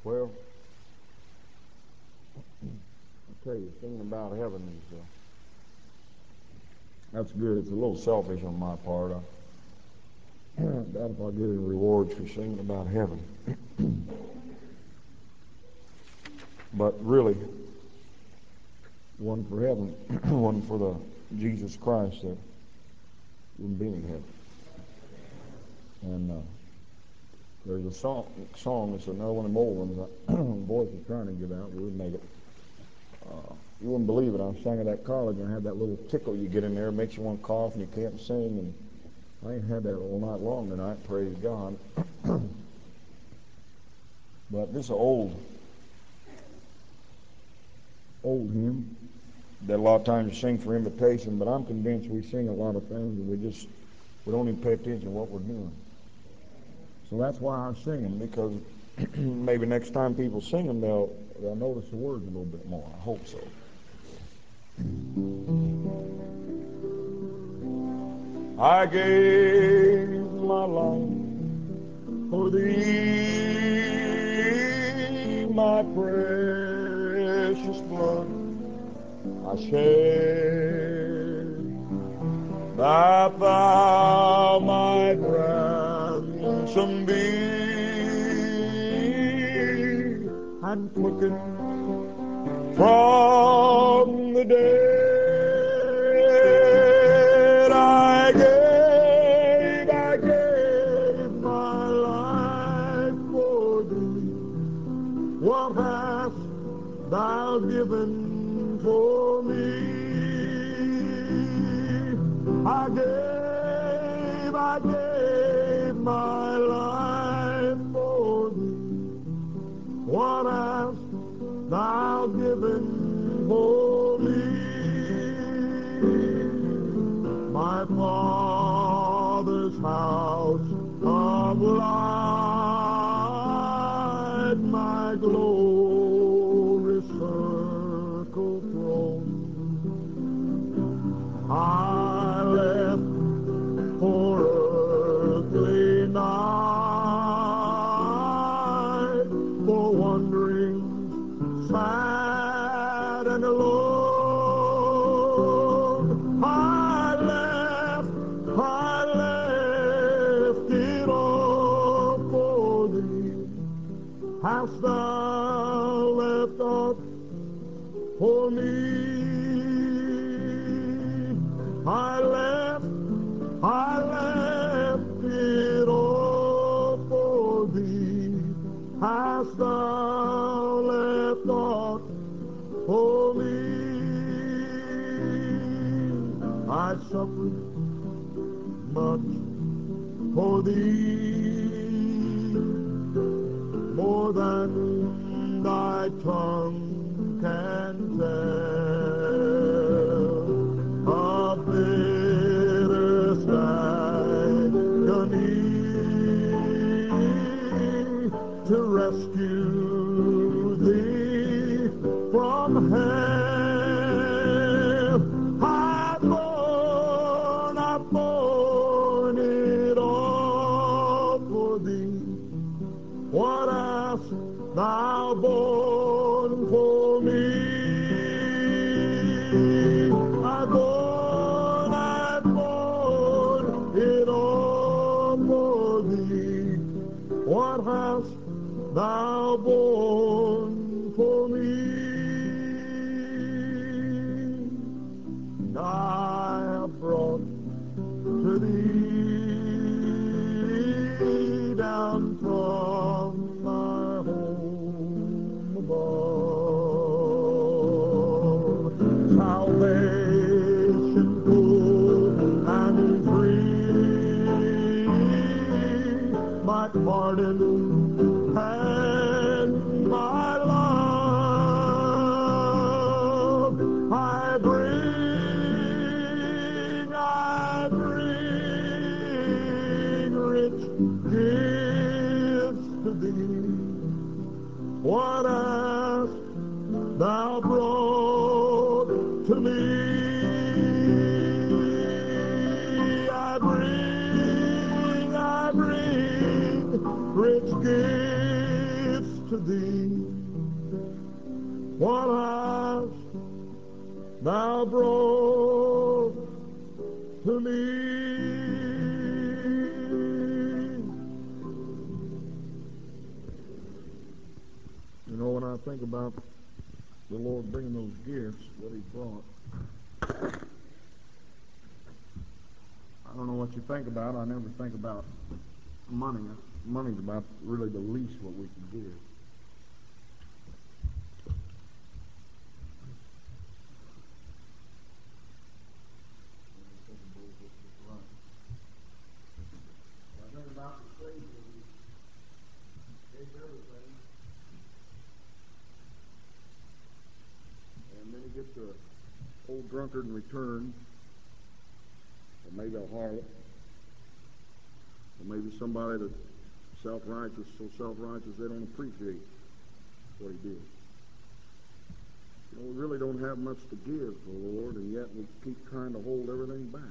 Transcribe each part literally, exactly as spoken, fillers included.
Well, I tell you, thinking about heaven is uh, that's good. It's a little selfish on my part. I doubt if I get any rewards for singing about heaven. But really, one for heaven, one for the Jesus Christ that wouldn't be in heaven. And uh, there's a song, song. It's another one of the old ones. The voice is trying to get out. We would make it. Uh, you wouldn't believe it. I sang at that college and I had that little tickle you get in there. It makes you want to cough and you can't sing. And I ain't had that all night long tonight. Praise God. But this is an old, old hymn that a lot of times you sing for invitation. But I'm convinced we sing a lot of things and we just we don't even pay attention to what we're doing. So that's why I sing them, because maybe next time people sing them, they'll they'll notice the words a little bit more. I hope so. I gave my life for thee, my precious blood I shed, that thou might ransom be and quicken from the dead. I gave, I gave my life for thee. What hast thou given for me? I gave, I gave my life for thee. What hast thou given for me? My Father's house of light, my glorious circle throne, I left for earthly night, for wandering sad and alone. I left, I left it all for thee. Hast thou left aught for me? I left, I left it all for thee. Hast thou left aught for me? I suffered much for thee, more than thy tongue can tell, of bitterest agony to rescue thee from hell. I've borne, I've borne it all for thee. What hast thou borne for me? I've borne, I've borne it all for thee. What hast thou borne for me? I have brought to thee down from my home above salvation full and free, my pardon and my love. I bring, I bring rich gifts to thee. What hast thou brought to me? I bring, I bring rich gifts to thee, what hast thou brought to me? You know, when I think about the Lord bringing those gifts, what he brought, I don't know what you think about. I never think about money. Money's about really the least what we can give. I think about the Savior who gave everything, and then he gets an old drunkard in return, or maybe a harlot, or maybe somebody that's self-righteous, so self-righteous they don't appreciate what he did. You know, we really don't have much to give the Lord, and yet we keep trying to hold everything back.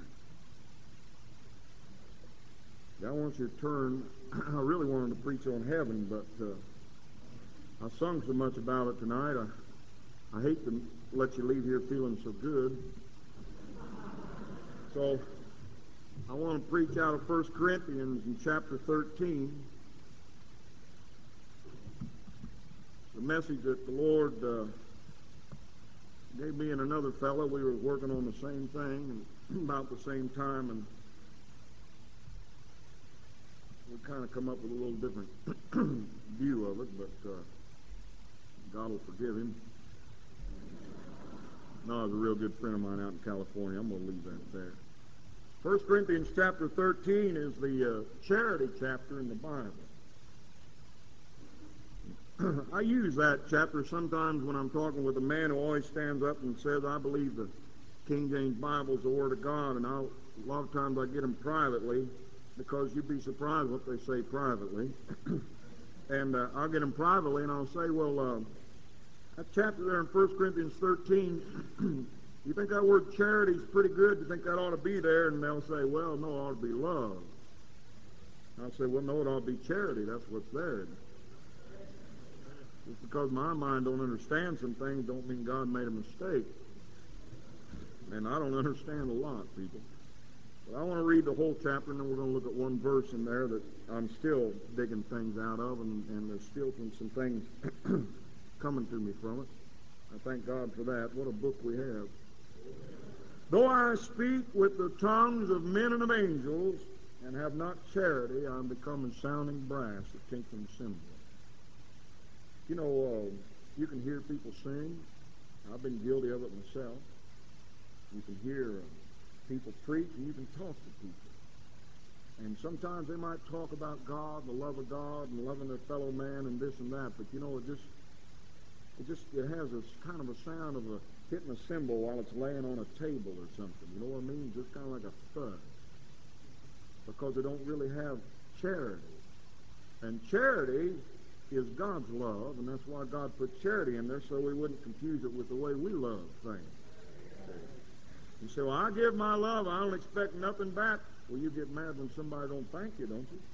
I want you to turn. I really wanted to preach on heaven, but uh, I sung so much about it tonight. I, I hate to let you leave here feeling so good. So I want to preach out of First Corinthians in chapter thirteen. The message that the Lord uh, gave me and another fellow. We were working on the same thing and about the same time, and we kind of come up with a little different view of it, but uh, God will forgive him. No, he's a real good friend of mine out in California. I'm going to leave that there. First Corinthians chapter thirteen is the uh, charity chapter in the Bible. I use that chapter sometimes when I'm talking with a man who always stands up and says, I believe the King James Bible is the Word of God, and I'll, a lot of times I get him privately, because you'd be surprised what they say privately. and uh, I'll get them privately, and I'll say, well, uh, that chapter there in First Corinthians thirteen, you think that word charity is pretty good? You think that ought to be there? And they'll say, well, no, it ought to be love. I'll say, well, no, it ought to be charity. That's what's there. Just because my mind don't understand some things don't mean God made a mistake. And I don't understand a lot, people. But I want to read the whole chapter, and then we're going to look at one verse in there that I'm still digging things out of, and, and there's still some, some things coming to me from it. I thank God for that. What a book we have. Though I speak with the tongues of men and of angels, and have not charity, I am become as sounding brass, a tinkling cymbal. You know, uh, you can hear people sing. I've been guilty of it myself. You can hear uh, people preach, and you can talk to people. And sometimes they might talk about God, the love of God, and loving their fellow man, and this and that. But you know, it just, it just, it has a kind of a sound of a hitting a cymbal while it's laying on a table or something. You know what I mean? Just kind of like a thud, because they don't really have charity. And charity is God's love, and that's why God put charity in there, so we wouldn't confuse it with the way we love things. You say, well, I give my love, I don't expect nothing back. Well, you get mad when somebody don't thank you, don't you?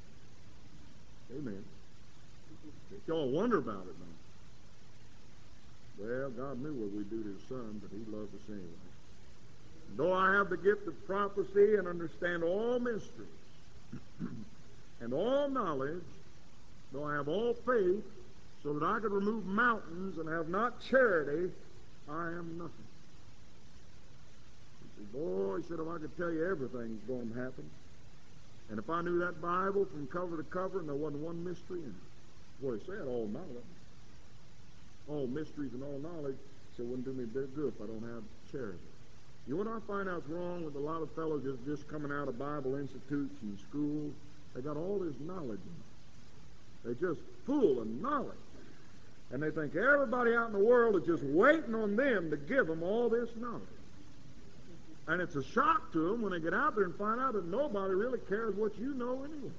Amen. Y'all wonder about it, don't you? Well, God knew what we'd do to his son, but he loved us anyway. Though I have the gift of prophecy and understand all mysteries and all knowledge, though I have all faith, so that I could remove mountains and have not charity, I am nothing. He said, boy, he said, if I could tell you everything's going to happen, and if I knew that Bible from cover to cover and there wasn't one mystery in it, boy, he said all knowledge, all mysteries and all knowledge, he said, wouldn't do me a bit of good if I don't have charity. You know what I find out's wrong with a lot of fellows just, just coming out of Bible institutes and schools? They got all this knowledge in them. They're just full of knowledge. And they think everybody out in the world is just waiting on them to give them all this knowledge. And it's a shock to them when they get out there and find out that nobody really cares what you know anyway.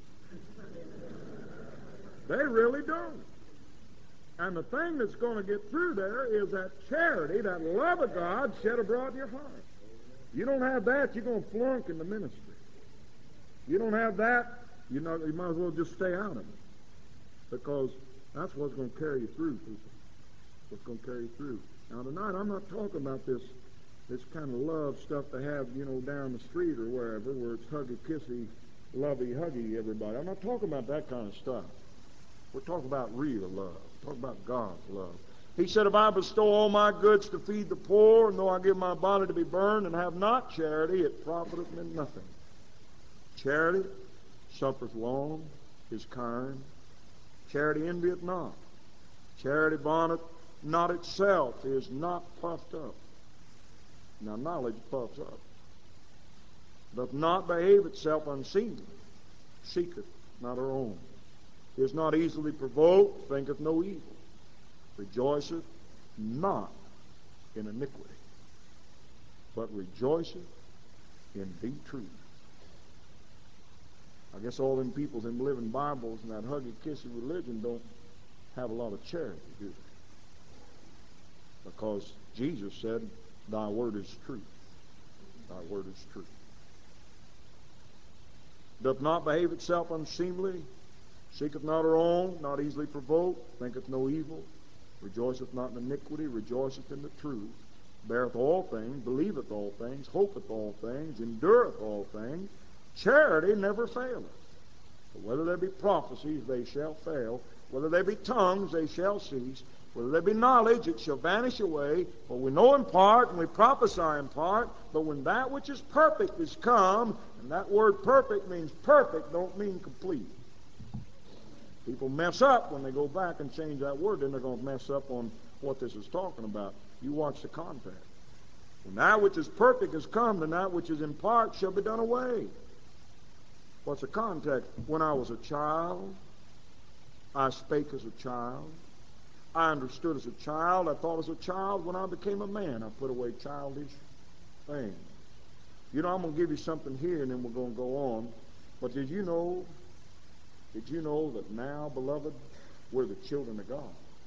They really don't. And the thing that's going to get through there is that charity, that love of God shed abroad in your heart. You don't have that, you're going to flunk in the ministry. You don't have that, you know, you might as well just stay out of it. Because That's what's going to carry you through, people. What's going to carry you through. Now tonight, I'm not talking about this this kind of love stuff they have, you know, down the street or wherever, where it's huggy-kissy, lovey-huggy everybody. I'm not talking about that kind of stuff. We're talking about real love. We're talking about God's love. He said, if I bestow all my goods to feed the poor, and though I give my body to be burned, and have not charity, it profiteth me nothing. Charity suffereth long, is kind. Charity envieth not. Charity vaunteth not itself, is not puffed up. Now knowledge puffs up. Doth not behave itself unseemly, seeketh not her own, is not easily provoked, thinketh no evil, rejoiceth not in iniquity, but rejoiceth in the truth. I guess all them people in living Bibles and that huggy-kissy religion don't have a lot of charity, do they? Because Jesus said, thy word is truth. Thy word is truth. Doth not behave itself unseemly, seeketh not her own, not easily provoked, thinketh no evil, rejoiceth not in iniquity, rejoiceth in the truth, beareth all things, believeth all things, hopeth all things, endureth all things. Charity never faileth. But whether there be prophecies, they shall fail. Whether there be tongues, they shall cease. Whether there be knowledge, it shall vanish away. For we know in part, and we prophesy in part. But when that which is perfect is come, and that word perfect means perfect, don't mean complete. People mess up when they go back and change that word. Then they're going to mess up on what this is talking about. You watch the context. When that which is perfect is come, then that which is in part shall be done away. What's the context? When I was a child, I spake as a child. I understood as a child. I thought as a child. When I became a man, I put away childish things. You know, I'm going to give you something here, and then we're going to go on. But did you know, did you know that now, beloved, we're the children of God?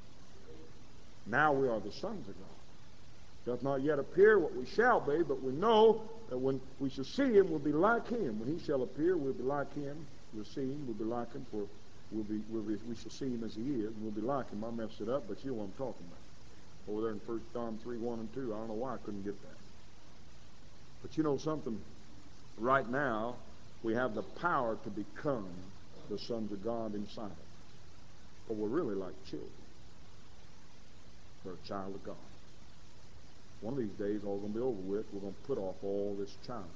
Now we are the sons of God. Doth not yet appear what we shall be, but we know that when we shall see him, we'll be like him. When he shall appear, we'll be like him. We'll see him, we'll be like him, for we'll be, we'll be, we shall see him as he is, and we'll be like him. I messed it up, but you know what I'm talking about. Over there in First John three, one and two, I don't know why I couldn't get that. But you know something? Right now, we have the power to become the sons of God inside us. But we're really like children. We're a child of God. One of these days, all going to be over with. We're going to put off all this childish.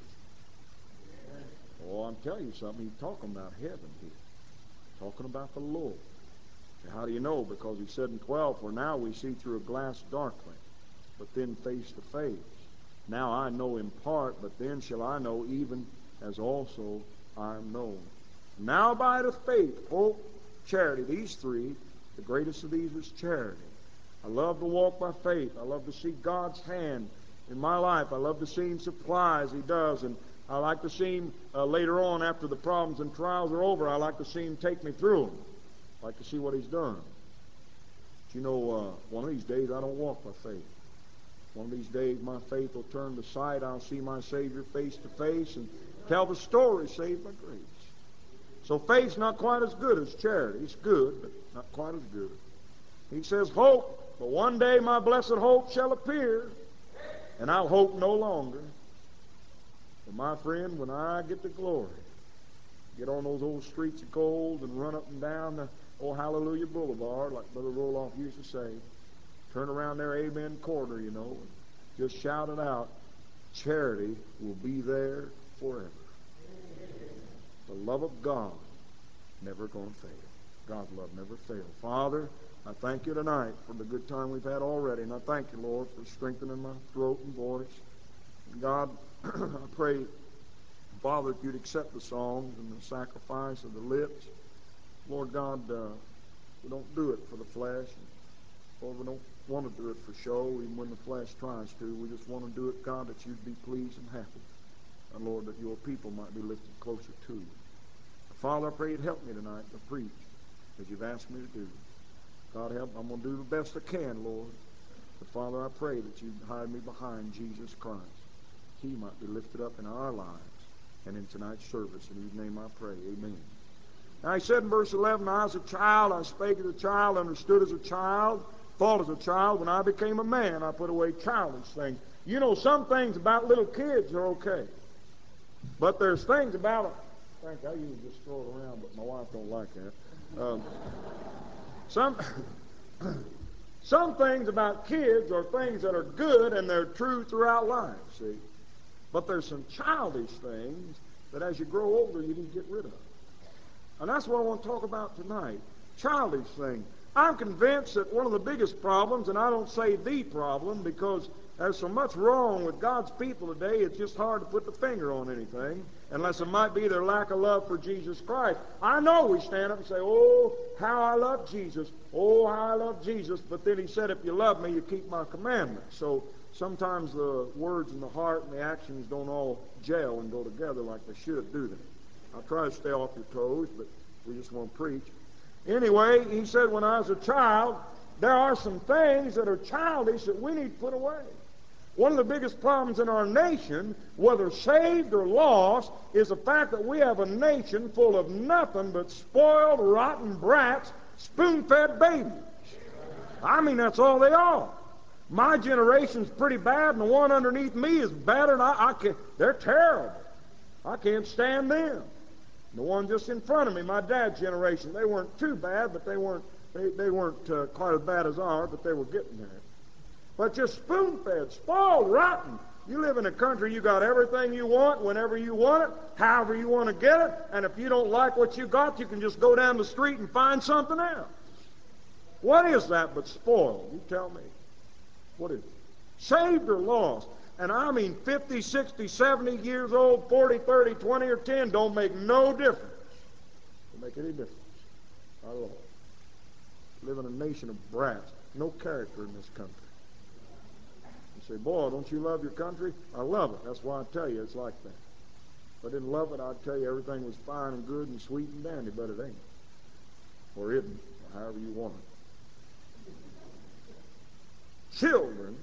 Oh, I'm telling you something. He's talking about heaven here. Talking about the Lord. And how do you know? Because he said in twelve, for now we see through a glass darkly, but then face to face. Now I know in part, but then shall I know even as also I am known. Now abideth faith, hope, charity. These three, the greatest of these is charity. I love to walk by faith. I love to see God's hand in my life. I love to see him supply as he does. And I like to see him uh, later on after the problems and trials are over. I like to see him take me through them. I like to see what he's done. But you know, uh, one of these days I don't walk by faith. One of these days my faith will turn to sight. I'll see my Savior face to face and tell the story saved by grace. So faith's not quite as good as charity. It's good, but not quite as good. He says hope. But one day my blessed hope shall appear, and I'll hope no longer. But my friend, when I get to glory, get on those old streets of gold and run up and down the old Hallelujah Boulevard, like Brother Roloff used to say, turn around there, Amen Corner, you know, and just shout it out, charity will be there forever. The love of God never going to fail. God's love never fails. Father, I thank you tonight for the good time we've had already, and I thank you, Lord, for strengthening my throat and voice. And God, I pray, Father, if you'd accept the songs and the sacrifice of the lips. Lord God, uh, we don't do it for the flesh. Lord, we don't want to do it for show, even when the flesh tries to. We just want to do it, God, that you'd be pleased and happy. And Lord, that your people might be lifted closer to you. Father, I pray you'd help me tonight to preach as you've asked me to do. God help, I'm going to do the best I can, Lord. But Father, I pray that you'd hide me behind Jesus Christ. He might be lifted up in our lives and in tonight's service. In whose name I pray, amen. Now he said in verse eleven, I as a child, I spake as a child, understood as a child, thought as a child. When I became a man, I put away childish things. You know, some things about little kids are okay. But there's things about them. Frank, I usually just throw it around, but my wife don't like that. Um, some, some things about kids are things that are good and they're true throughout life, see. But there's some childish things that as you grow older, you need to get rid of. And that's what I want to talk about tonight. Childish things. I'm convinced that one of the biggest problems, and I don't say the problem because there's so much wrong with God's people today, it's just hard to put the finger on anything, unless it might be their lack of love for Jesus Christ. I know we stand up and say, oh, how I love Jesus. Oh, how I love Jesus. But then he said, if you love me, you keep my commandments. So sometimes the words and the heart and the actions don't all gel and go together like they should, do they? I'll try to stay off your toes, but we just want to preach. Anyway, he said, when I was a child, there are some things that are childish that we need to put away. One of the biggest problems in our nation, whether saved or lost, is the fact that we have a nation full of nothing but spoiled, rotten brats, spoon-fed babies. I mean, that's all they are. My generation's pretty bad, and the one underneath me is better, and I, I can't, they're terrible. I can't stand them. The one just in front of me, my dad's generation, they weren't too bad, but they weren't they, they weren't uh, quite as bad as ours, but they were getting there. But just spoon-fed, spoiled, rotten. You live in a country, you got everything you want, whenever you want it, however you want to get it, and if you don't like what you got, you can just go down the street and find something else. What is that but spoiled? You tell me. What is it? Saved or lost? And I mean fifty, sixty, seventy years old, forty, thirty, twenty, or ten, don't make no difference. Don't make any difference. Not at all. Live in a nation of brats. No character in this country. You say, boy, don't you love your country? I love it. That's why I tell you it's like that. If I didn't love it, I'd tell you everything was fine and good and sweet and dandy, but it ain't. Or isn't, or however you want it. Children,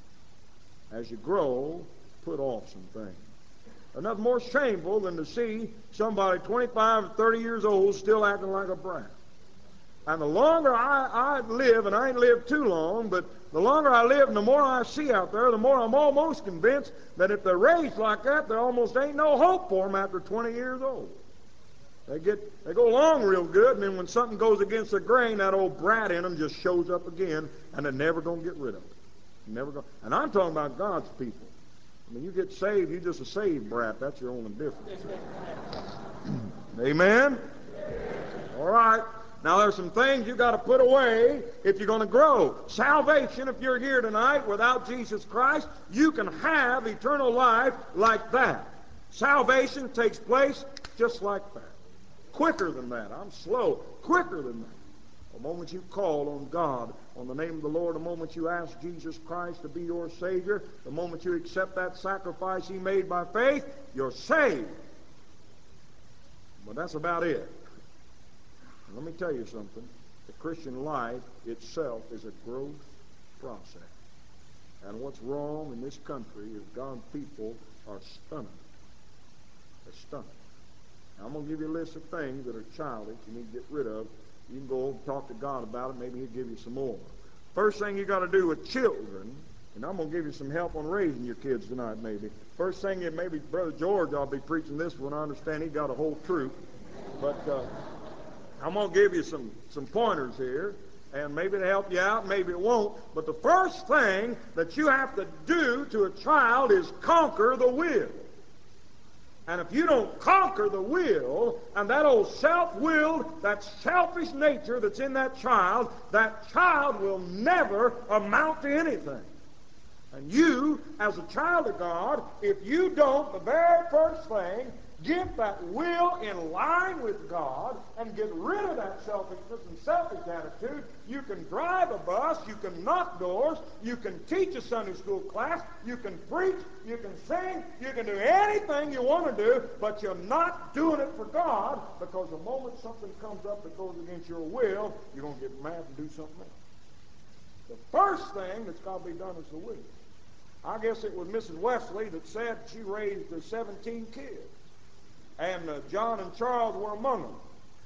as you grow, put off some things. There's nothing more shameful than to see somebody twenty-five or thirty years old still acting like a brat. And the longer I, I live, and I ain't lived too long, but the longer I live and the more I see out there, the more I'm almost convinced that if they're raised like that, there almost ain't no hope for them after twenty years old. They get, they go along real good, and then when something goes against the grain, that old brat in them just shows up again, and they're never going to get rid of it. Never go. And I'm talking about God's people. I mean, you get saved, you're just a saved brat. That's your only difference. Amen? All right. Now, there's some things you got to put away if you're going to grow. Salvation, if you're here tonight without Jesus Christ, you can have eternal life like that. Salvation takes place just like that. Quicker than that. I'm slow. Quicker than that. The moment you call on God, on the name of the Lord, the moment you ask Jesus Christ to be your Savior, the moment you accept that sacrifice He made by faith, you're saved. But that's about it. And let me tell you something. The Christian life itself is a growth process. And what's wrong in this country is God's people are stunted. They're stunted. Now, I'm going to give you a list of things that are childish you need to get rid of. You can go and talk to God about it. Maybe He'll give you some more. First thing you got to do with children, and I'm going to give you some help on raising your kids tonight, maybe. First thing, is maybe Brother George, I'll be preaching this one. I understand he got a whole troop. But uh, I'm going to give you some, some pointers here, and maybe it'll help you out, maybe it won't. But the first thing that you have to do to a child is conquer the will. And if you don't conquer the will, and that old self-willed, that selfish nature that's in that child, that child will never amount to anything. And you, as a child of God, if you don't, the very first thing, get that will in line with God and get rid of that selfishness and selfish attitude, you can drive a bus, you can knock doors, you can teach a Sunday school class, you can preach, you can sing, you can do anything you want to do, but you're not doing it for God, because the moment something comes up that goes against your will, you're going to get mad and do something else. The first thing that's got to be done is the will. I guess it was Missus Wesley that said she raised uh, seventeen kids. And uh, John and Charles were among them.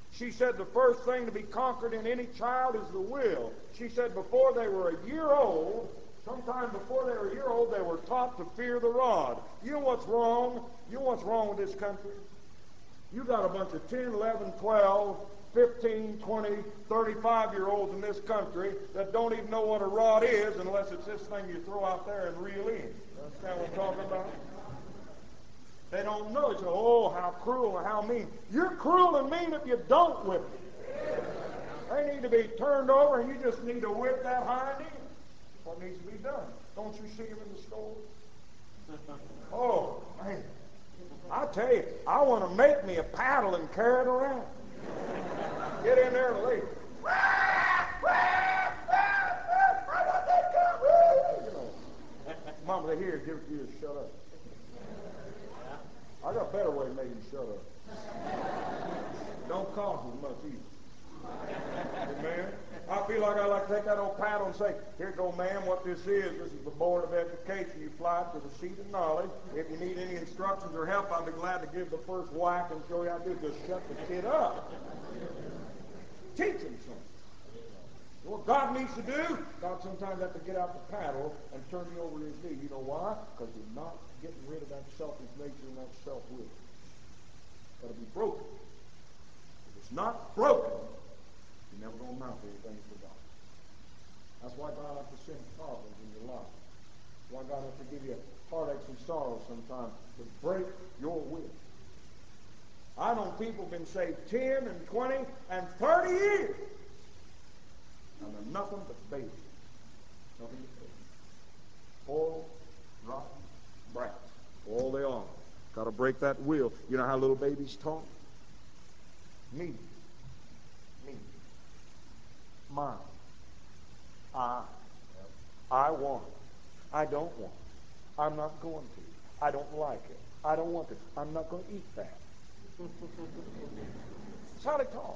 She said the first thing to be conquered in any child is the will. She said before they were a year old, sometime before they were a year old, they were taught to fear the rod. You know what's wrong? You know what's wrong with this country? You got a bunch of ten, eleven, twelve, fifteen, twenty, thirty-five-year-olds in this country that don't even know what a rod is unless it's this thing you throw out there and reel in. You understand what I'm talking about? They don't know. They say, oh, how cruel and how mean. You're cruel and mean if you don't whip them. They need to be turned over, and you just need to whip that hind end. What needs to be done? Don't you see them in the store? Oh, man. I tell you, I want to make me a paddle and carry it around. Get in there and leave. You know, Mama, they hear it, give it to you, shut up. I got a better way to make you shut up. Don't cost as much either. Amen. I feel like I like to take that old paddle and say, here go, ma'am, what this is. This is the Board of Education. You fly to the seat of knowledge. If you need any instructions or help, I'll be glad to give the first whack and show you how to do it. Just shut the kid up. Teach him something. What God needs to do, God sometimes has to get out the paddle and turn you over his knee. You know why? Because you're not getting rid of that selfish nature and that self-will. It's got to be broken. If it's not broken, you're never going to amount to anything for God. That's why God has to send problems in your life. That's why God has to give you heartaches and sorrows sometimes to break your will. I know people have been saved ten and twenty and thirty years. And they're nothing but babies. Nothing but babies. Spoiled, rotten brats. All they are. Got to break that will. You know how little babies talk? Me. Me. Mine. I. I want. I don't want. I'm not going to. I don't like it. I don't want to. I'm not going to eat that. That's how they talk.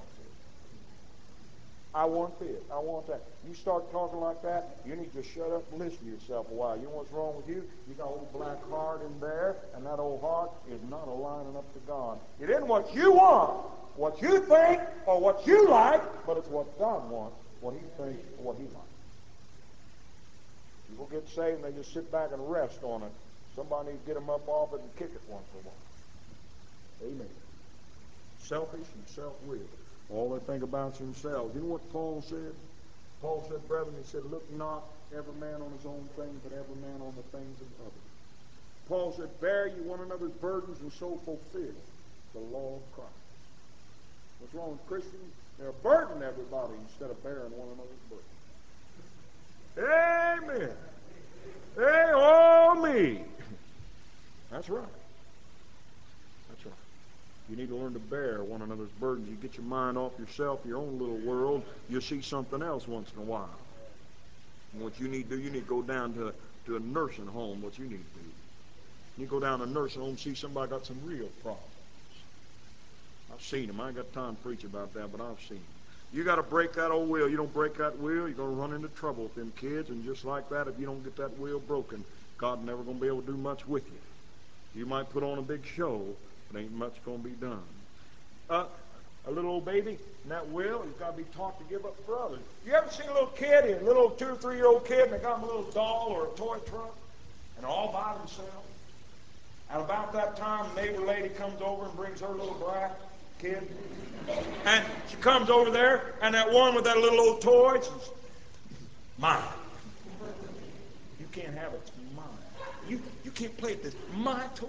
I want this. I want that. You start talking like that, you need to shut up and listen to yourself a while. You know what's wrong with you? You got an old black heart in there, and that old heart is not aligning up to God. It isn't what you want, what you think, or what you like, but it's what God wants, what he thinks, or what he likes. People get saved and they just sit back and rest on it. Somebody needs to get them up off it and kick it once in a while. Amen. Selfish and self-willed. All they think about is themselves. You know what Paul said? Paul said, brethren, he said, look not every man on his own things, but every man on the things of others. Paul said, bear you one another's burdens and so fulfill the law of Christ. What's wrong with Christians? They're burdening everybody instead of bearing one another's burdens. Amen. Hey, oh me. That's right. That's right. You need to learn to bear one another's burdens. You get your mind off yourself, your own little world. You'll see something else once in a while. And what you need to do, you need to go down to, to a nursing home, what you need to do. You go down to a nursing home and see somebody got some real problems. I've seen them. I ain't got time to preach about that, but I've seen them. You got to break that old will. You don't break that will, you're going to run into trouble with them kids. And just like that, if you don't get that will broken, God's never going to be able to do much with you. You might put on a big show, but ain't much going to be done. Uh, a little old baby in that will, he's got to be taught to give up for others. You ever seen a little kid, a little two or three year old kid, and they got him a little doll or a toy truck, and they're all by themselves? And about that time, the neighbor lady comes over and brings her little brat kid, and she comes over there, and that one with that little old toy, she's mine. You can't have it. It's mine. You you can't play with this. My toy.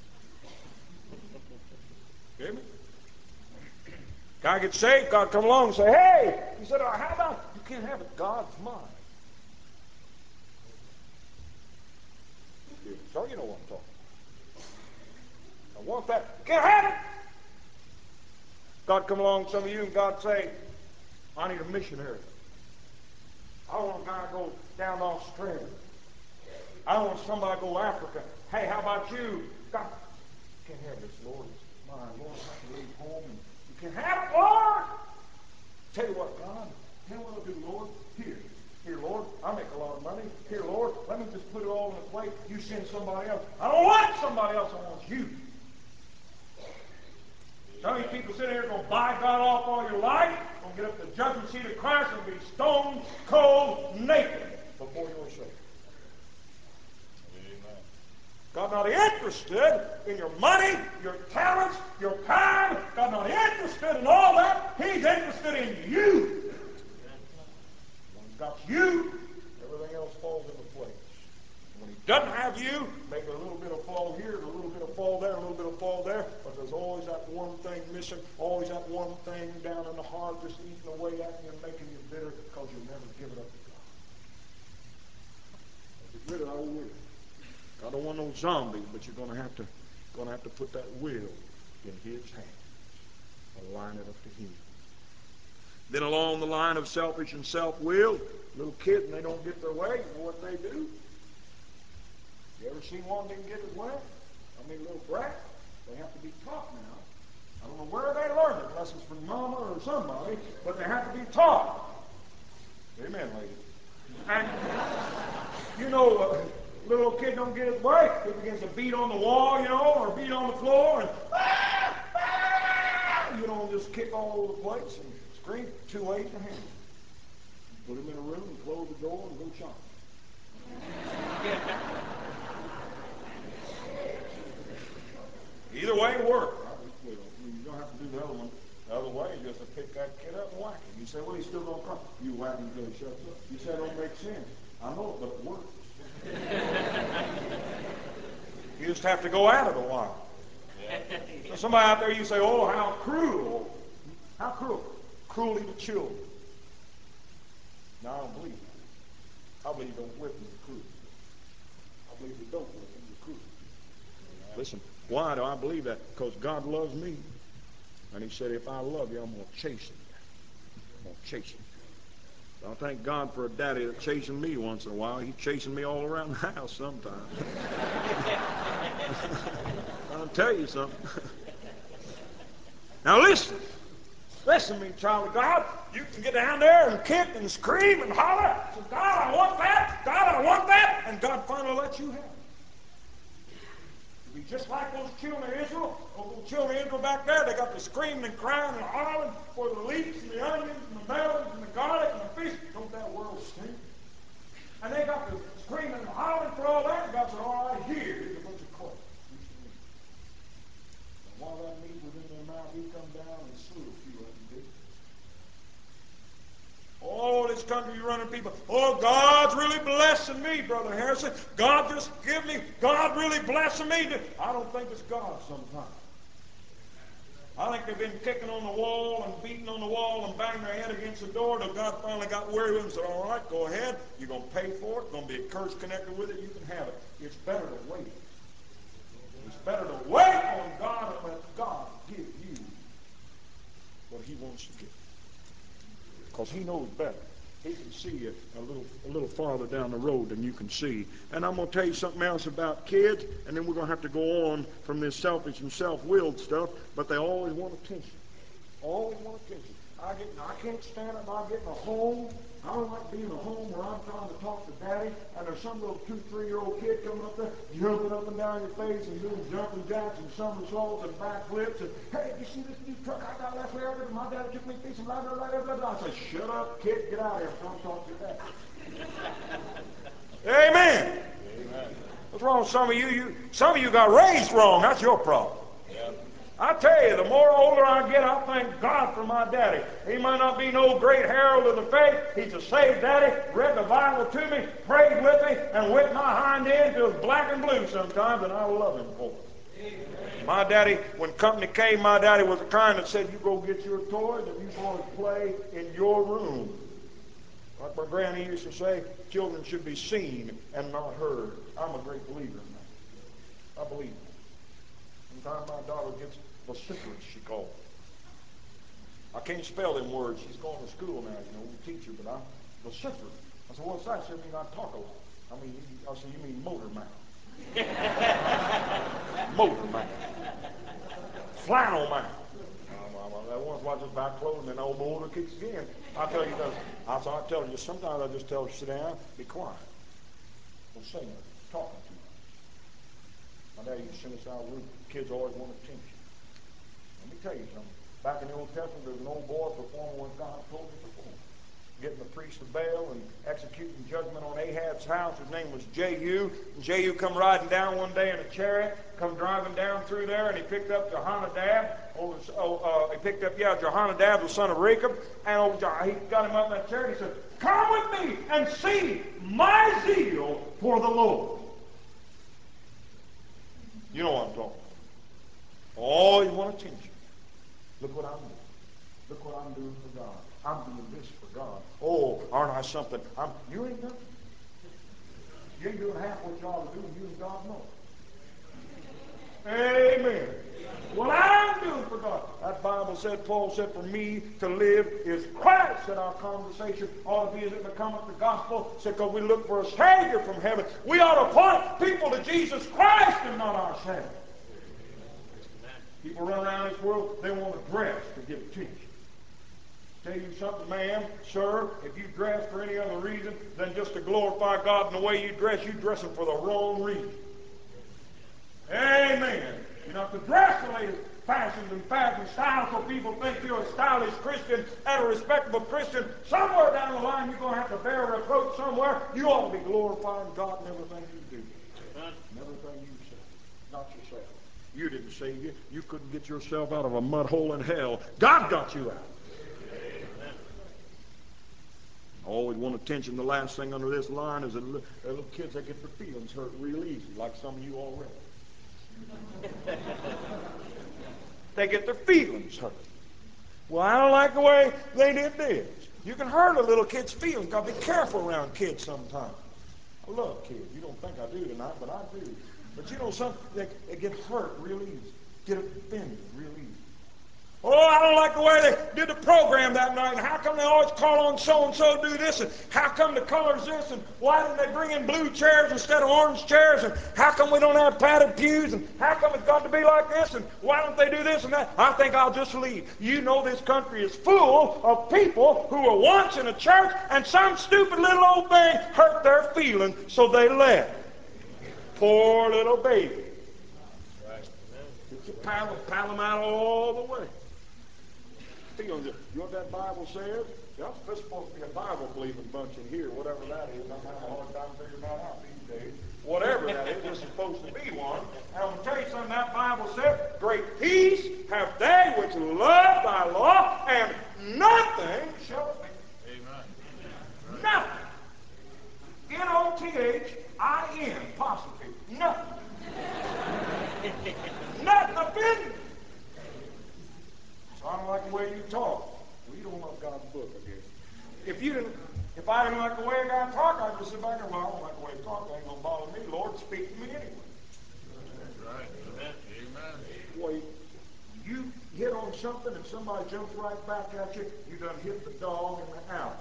Hear me? Guy gets saved, God come along and say, hey! He said, oh, how about, you can't have it. God's mine. So you know what I'm talking about. I want that. You can't have it. God come along, some of you, and God say, I need a missionary. I want a guy to go down to Australia. I want somebody to go to Africa. Hey, how about you? God, you can't have this, Lord. It's mine. Lord, I have to leave home. And you can have it, Lord. Tell you what, God, tell you what I'll do, Lord. Here. Here, Lord, I make a lot of money. Here, Lord, let me just put it all in a plate. You send somebody else. I don't want somebody else. I want you. Some of you people sitting here going to buy God off all your life, going to get up to the judgment seat of Christ and be stone cold naked before you're saved. Amen. God not interested in your money, your talents, your time. God not interested in all that. He's interested in you. When He's got you, everything else falls into place. When He doesn't have you, maybe a little bit of fall here, a little bit of fall there, a little bit of fall there, but there's always that one thing missing, always that one thing down in the heart just eating away at you and making you bitter because you'll never give it up to God. Get rid of that old will. I don't want no zombies, but you're going to have to going to have to put that will in His hands and line it up to Him. Then along the line of selfish and self-will, little kids, and they don't get their way, you know what they do? You ever seen one didn't get his way? I mean, little brat, they have to be taught now. I don't know where they learn it, unless it's from mama or somebody, but they have to be taught. Amen, lady. And, you know, uh, little kid don't get his way, he begins to beat on the wall, you know, or beat on the floor, and, ah, ah, you know, just kick all over the place and scream. Two ways to handle it. Put him in a room and close the door and go shopping. Either way it works. You don't have to do the other one. The other way is just to pick that kid up and whack him. You say, well, he's still going to cry. You whack him until he shuts up. You say it don't make sense. I know it, but it works. You just have to go at it a while. So somebody out there, you say, oh, how cruel. How cruel. Cruelty to children. No, I don't believe that. I believe you don't whip them with cruelty. I believe you don't whip them with cruelty. Listen, why do I believe that? Because God loves me. And He said, if I love you, I'm going to chasten you. I'm going to chasten you. I thank God for a daddy that chastened me once in a while. He chastened me all around the house sometimes. I'll tell you something. Now listen. Listen to me, child of God. You can get down there and kick and scream and holler. Say, God, I want that. God, I want that. And God finally lets you have it. Be just like those children of Israel. Those little children of Israel back there, they got to screaming and crying and hollering for the leeks and the onions and the melons and the garlic and the fish. Don't that world stink? And they got to screaming and hollering for all that. And God said, all right, here is a bunch of clay. And while that meat was in their mouth, He come down and slew a few of them, did He? Oh, this country running people. Oh, God's really blessing me, Brother Harrison. God just give me, God really blessing me. I don't think it's God sometimes. I think they've been kicking on the wall and beating on the wall and banging their head against the door till God finally got weary with them and said, all right, go ahead. You're going to pay for it. There's going to be a curse connected with it. You can have it. It's better to wait. It's better to wait on God and let God give you what He wants to give. Because He knows better. He can see you a little, a little farther down the road than you can see. And I'm going to tell you something else about kids, and then we're going to have to go on from this selfish and self-willed stuff, but they always want attention. Always want attention. I get, I can't stand it not getting a home. I don't like being in a home where I'm trying to talk to Daddy, and there's some little two, three-year-old kid coming up there, jumping up and down your face and doing jumping jacks and somersaults and backflips, and, hey, you see this new truck I got last year? My daddy took me fishing, blah, blah, blah, blah, blah. I say, shut up, kid, get out of here. I'm trying to talk to your dad. Amen. Amen. What's wrong with some of you? you? Some of you got raised wrong. That's your problem. Yep. I tell you, the more older I get, I thank God for my daddy. He might not be no great herald of the faith. He's a saved daddy, read the Bible to me, prayed with me, and whipped my hind end till it was black and blue sometimes, and I love him for it. Amen. My daddy, when company came, my daddy was the kind that said, you go get your toys and you go and play in your room. Like my granny used to say, children should be seen and not heard. I'm a great believer in that. I believe that. Sometimes my daughter gets vociferous, she calls it. I can't spell them words. She's going to school now, you know, we teach her, but I'm vociferous. I said, what's that? She said, I mean, I talk a lot. I mean, I said, you mean motor mouth. Motor mouth. Flannel mouth. That once while just about closing, and old motor kicks again. I tell you, I so I tell you, sometimes I just tell her, sit down, be quiet. Don't say nothing. Talking too much. My dad used to send us out. Kids always want attention. Let me tell you something. Back in the Old Testament, there was an old boy performing what God told him to perform. Getting the priest of Baal and executing judgment on Ahab's house. His name was Jehu. And Jehu come riding down one day in a chariot, come driving down through there, and he picked up Jehonadab. Oh, oh, uh, he picked up, yeah, Jehonadab, the son of Rechab, and oh, he got him up in that chariot. He said, "Come with me and see my zeal for the Lord." You know what I'm talking about. Oh, you want attention. Look what I'm doing. Look what I'm doing for God. I'm doing this for God. Oh, aren't I something? I'm, you ain't nothing. You ain't doing half what you ought to do, and you and God know it. Amen. What I'm doing for God. That Bible said, Paul said, for me to live is Christ. Said our conversation ought to be as it becometh the gospel. Said, because we look for a Savior from heaven. We ought to point people to Jesus Christ and not ourselves. People run around this world, they want to dress to get attention. Tell you something, ma'am, sir, if you dress for any other reason than just to glorify God in the way you dress, you're dressing for the wrong reason. Amen. You don't have to dress the latest fashions and fads and styles so people think you're a stylish Christian and a respectable Christian. Somewhere down the line, you're going to have to bear a reproach somewhere. You ought to be glorifying God in everything you do. In everything you say. Not yourself. You didn't save you. You couldn't get yourself out of a mud hole in hell. God got you out. I always want attention. The last thing under this line is that little, little kids, they get their feelings hurt real easy, like some of you already. They get their feelings hurt. Well, I don't like the way they did this. You can hurt a little kid's feelings. Got to be careful around kids sometimes. I love kids. You don't think I do tonight, but I do. But you know something? They, they get hurt real easy. Get offended real easy. Oh, I don't like the way they did the program that night. And how come they always call on so-and-so to do this? And how come the color's this? And why didn't they bring in blue chairs instead of orange chairs? And how come we don't have padded pews? And how come it's got to be like this? And why don't they do this and that? I think I'll just leave. You know this country is full of people who were once in a church and some stupid little old thing hurt their feelings, so they left. Poor little baby. You pal, pal them out all the way. Feelings. You know what that Bible says? Y'all supposed to be a Bible-believing bunch in here, whatever that is. I'm having a hard time figuring that out these days. Whatever that is, this is supposed to be one. And I'm going to tell you something that Bible says. Great peace have they which love thy law, and nothing shall offend. Amen. Nothing. N O T H I N, positive. Nothing. Nothing offended. So I don't like the way you talk. Well, you don't love God's book, I guess. If you didn't, if I didn't like the way God talk, I'd just sit back and, well, I don't like the way you talk. That ain't gonna bother me. Lord, speak to me anyway. That's right. Amen. Amen. Boy, you hit on something and somebody jumps right back at you, you done hit the dog in the alley.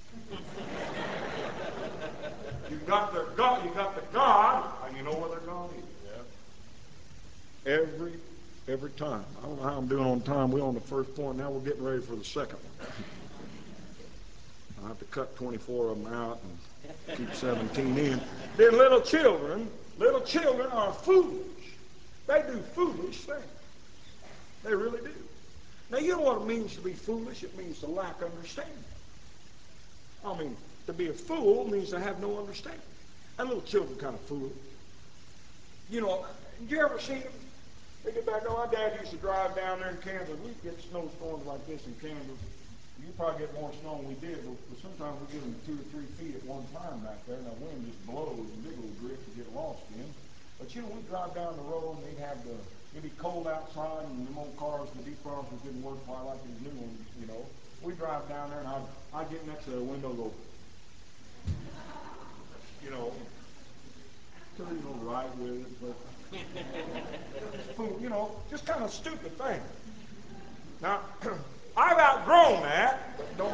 You got their God, you got the God, and you know where their God is. Yeah. Every every time. I don't know how I'm doing on time. We're on the first point. Now we're getting ready for the second one. I have to cut twenty-four of them out and keep seventeen in. Then little children, little children are foolish. They do foolish things. They really do. Now you know what it means to be foolish? It means to lack understanding. I mean, to be a fool means to have no understanding. And little children kind of fool. You know, did you ever see them? They get back, oh, my dad used to drive down there in Kansas. We get snowstorms like this in Kansas. You probably get more snow than we did, but, but sometimes we get them two or three feet at one time back there, and the wind just blows and big old drifts to get lost in. But you know, we drive down the road and they'd have the, it'd be cold outside, and them old cars, the defrosters didn't work quite like these new ones, you know. We drive down there, and I'd, I'd get next to the window and go, you know, so you know, right with it, but, you know, just kind of stupid thing. Now, I've outgrown that, but don't,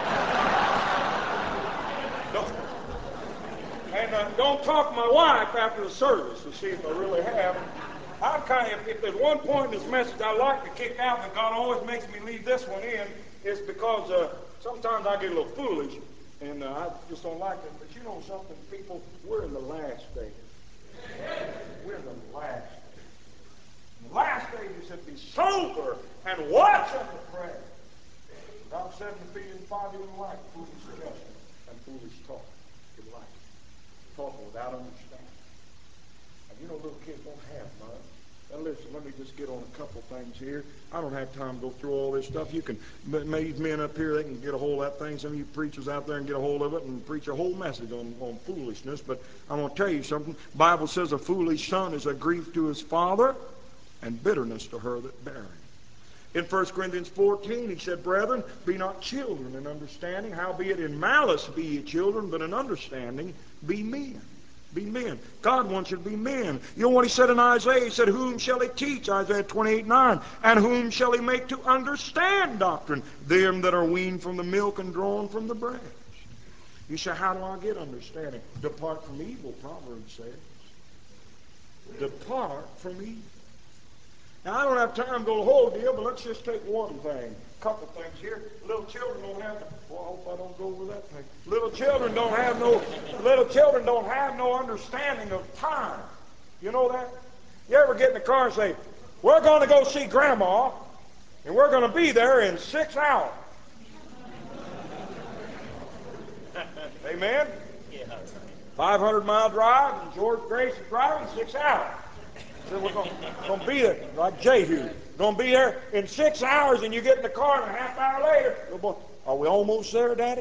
don't, and uh, don't talk to my wife after the service to see if I really have. I'm kind of, if, if there's one point in this message I like to kick out, but God always makes me leave this one in, is because uh, sometimes I get a little foolish, and uh, I just don't like it. But you know something, people, we're in the last days. We're in the last days. The last last days, he said, be sober and watch unto prayer. God said in Ephesians five, he didn't like foolish judgment and foolish talk. He didn't like it. Talking without understanding. And you know, little kids don't have much. Now listen, let me just get on a couple things here. I don't have time to go through all this stuff. You can, these men up here, they can get a hold of that thing. Some of you preachers out there can get a hold of it and preach a whole message on, on foolishness. But I'm going to tell you something. The Bible says a foolish son is a grief to his father and bitterness to her that bear him. In First Corinthians fourteen, he said, brethren, be not children in understanding, howbeit in malice be ye children, but in understanding be men. Be men. God wants you to be men. You know what he said in Isaiah? He said, whom shall he teach? Isaiah twenty-eight nine. And whom shall he make to understand doctrine? Them that are weaned from the milk and drawn from the breast. You say, how do I get understanding? Depart from evil, Proverbs says. Depart from evil. Now, I don't have time to go the whole deal, but let's just take one thing. A couple things here. Little children don't have, well, I hope I don't go over that thing. Little children don't have no, little children don't have no understanding of time. You know that? You ever get in the car and say, we're going to go see Grandma, and we're going to be there in six hours. Amen? five hundred mile drive, and George Grace is driving six hours. So we're going to be there, like Jehu. Going to be there in six hours, and you get in the car, and a half hour later, are we almost there, Daddy?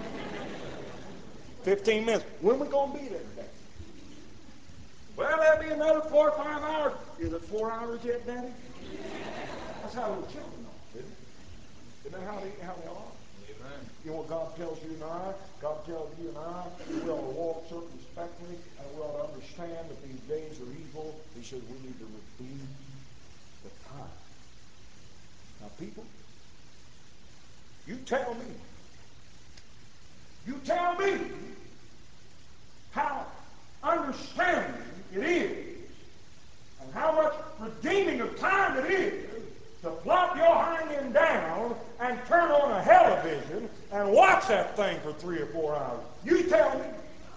Fifteen minutes. When are we going to be there, Daddy? Well, that'll be another four or five hours. Is it four hours yet, Daddy? That's how little children are, isn't it? Isn't that how they, how they are? Amen. You know what God tells you and I? God tells you and I, we ought to walk circumspectly, and we ought to understand that these days are evil. He says we need to redeem the time. Now, people, you tell me, you tell me how understanding it is and how much redeeming of time it is to plop your hind end down and turn on a television and watch that thing for three or four hours. You tell me.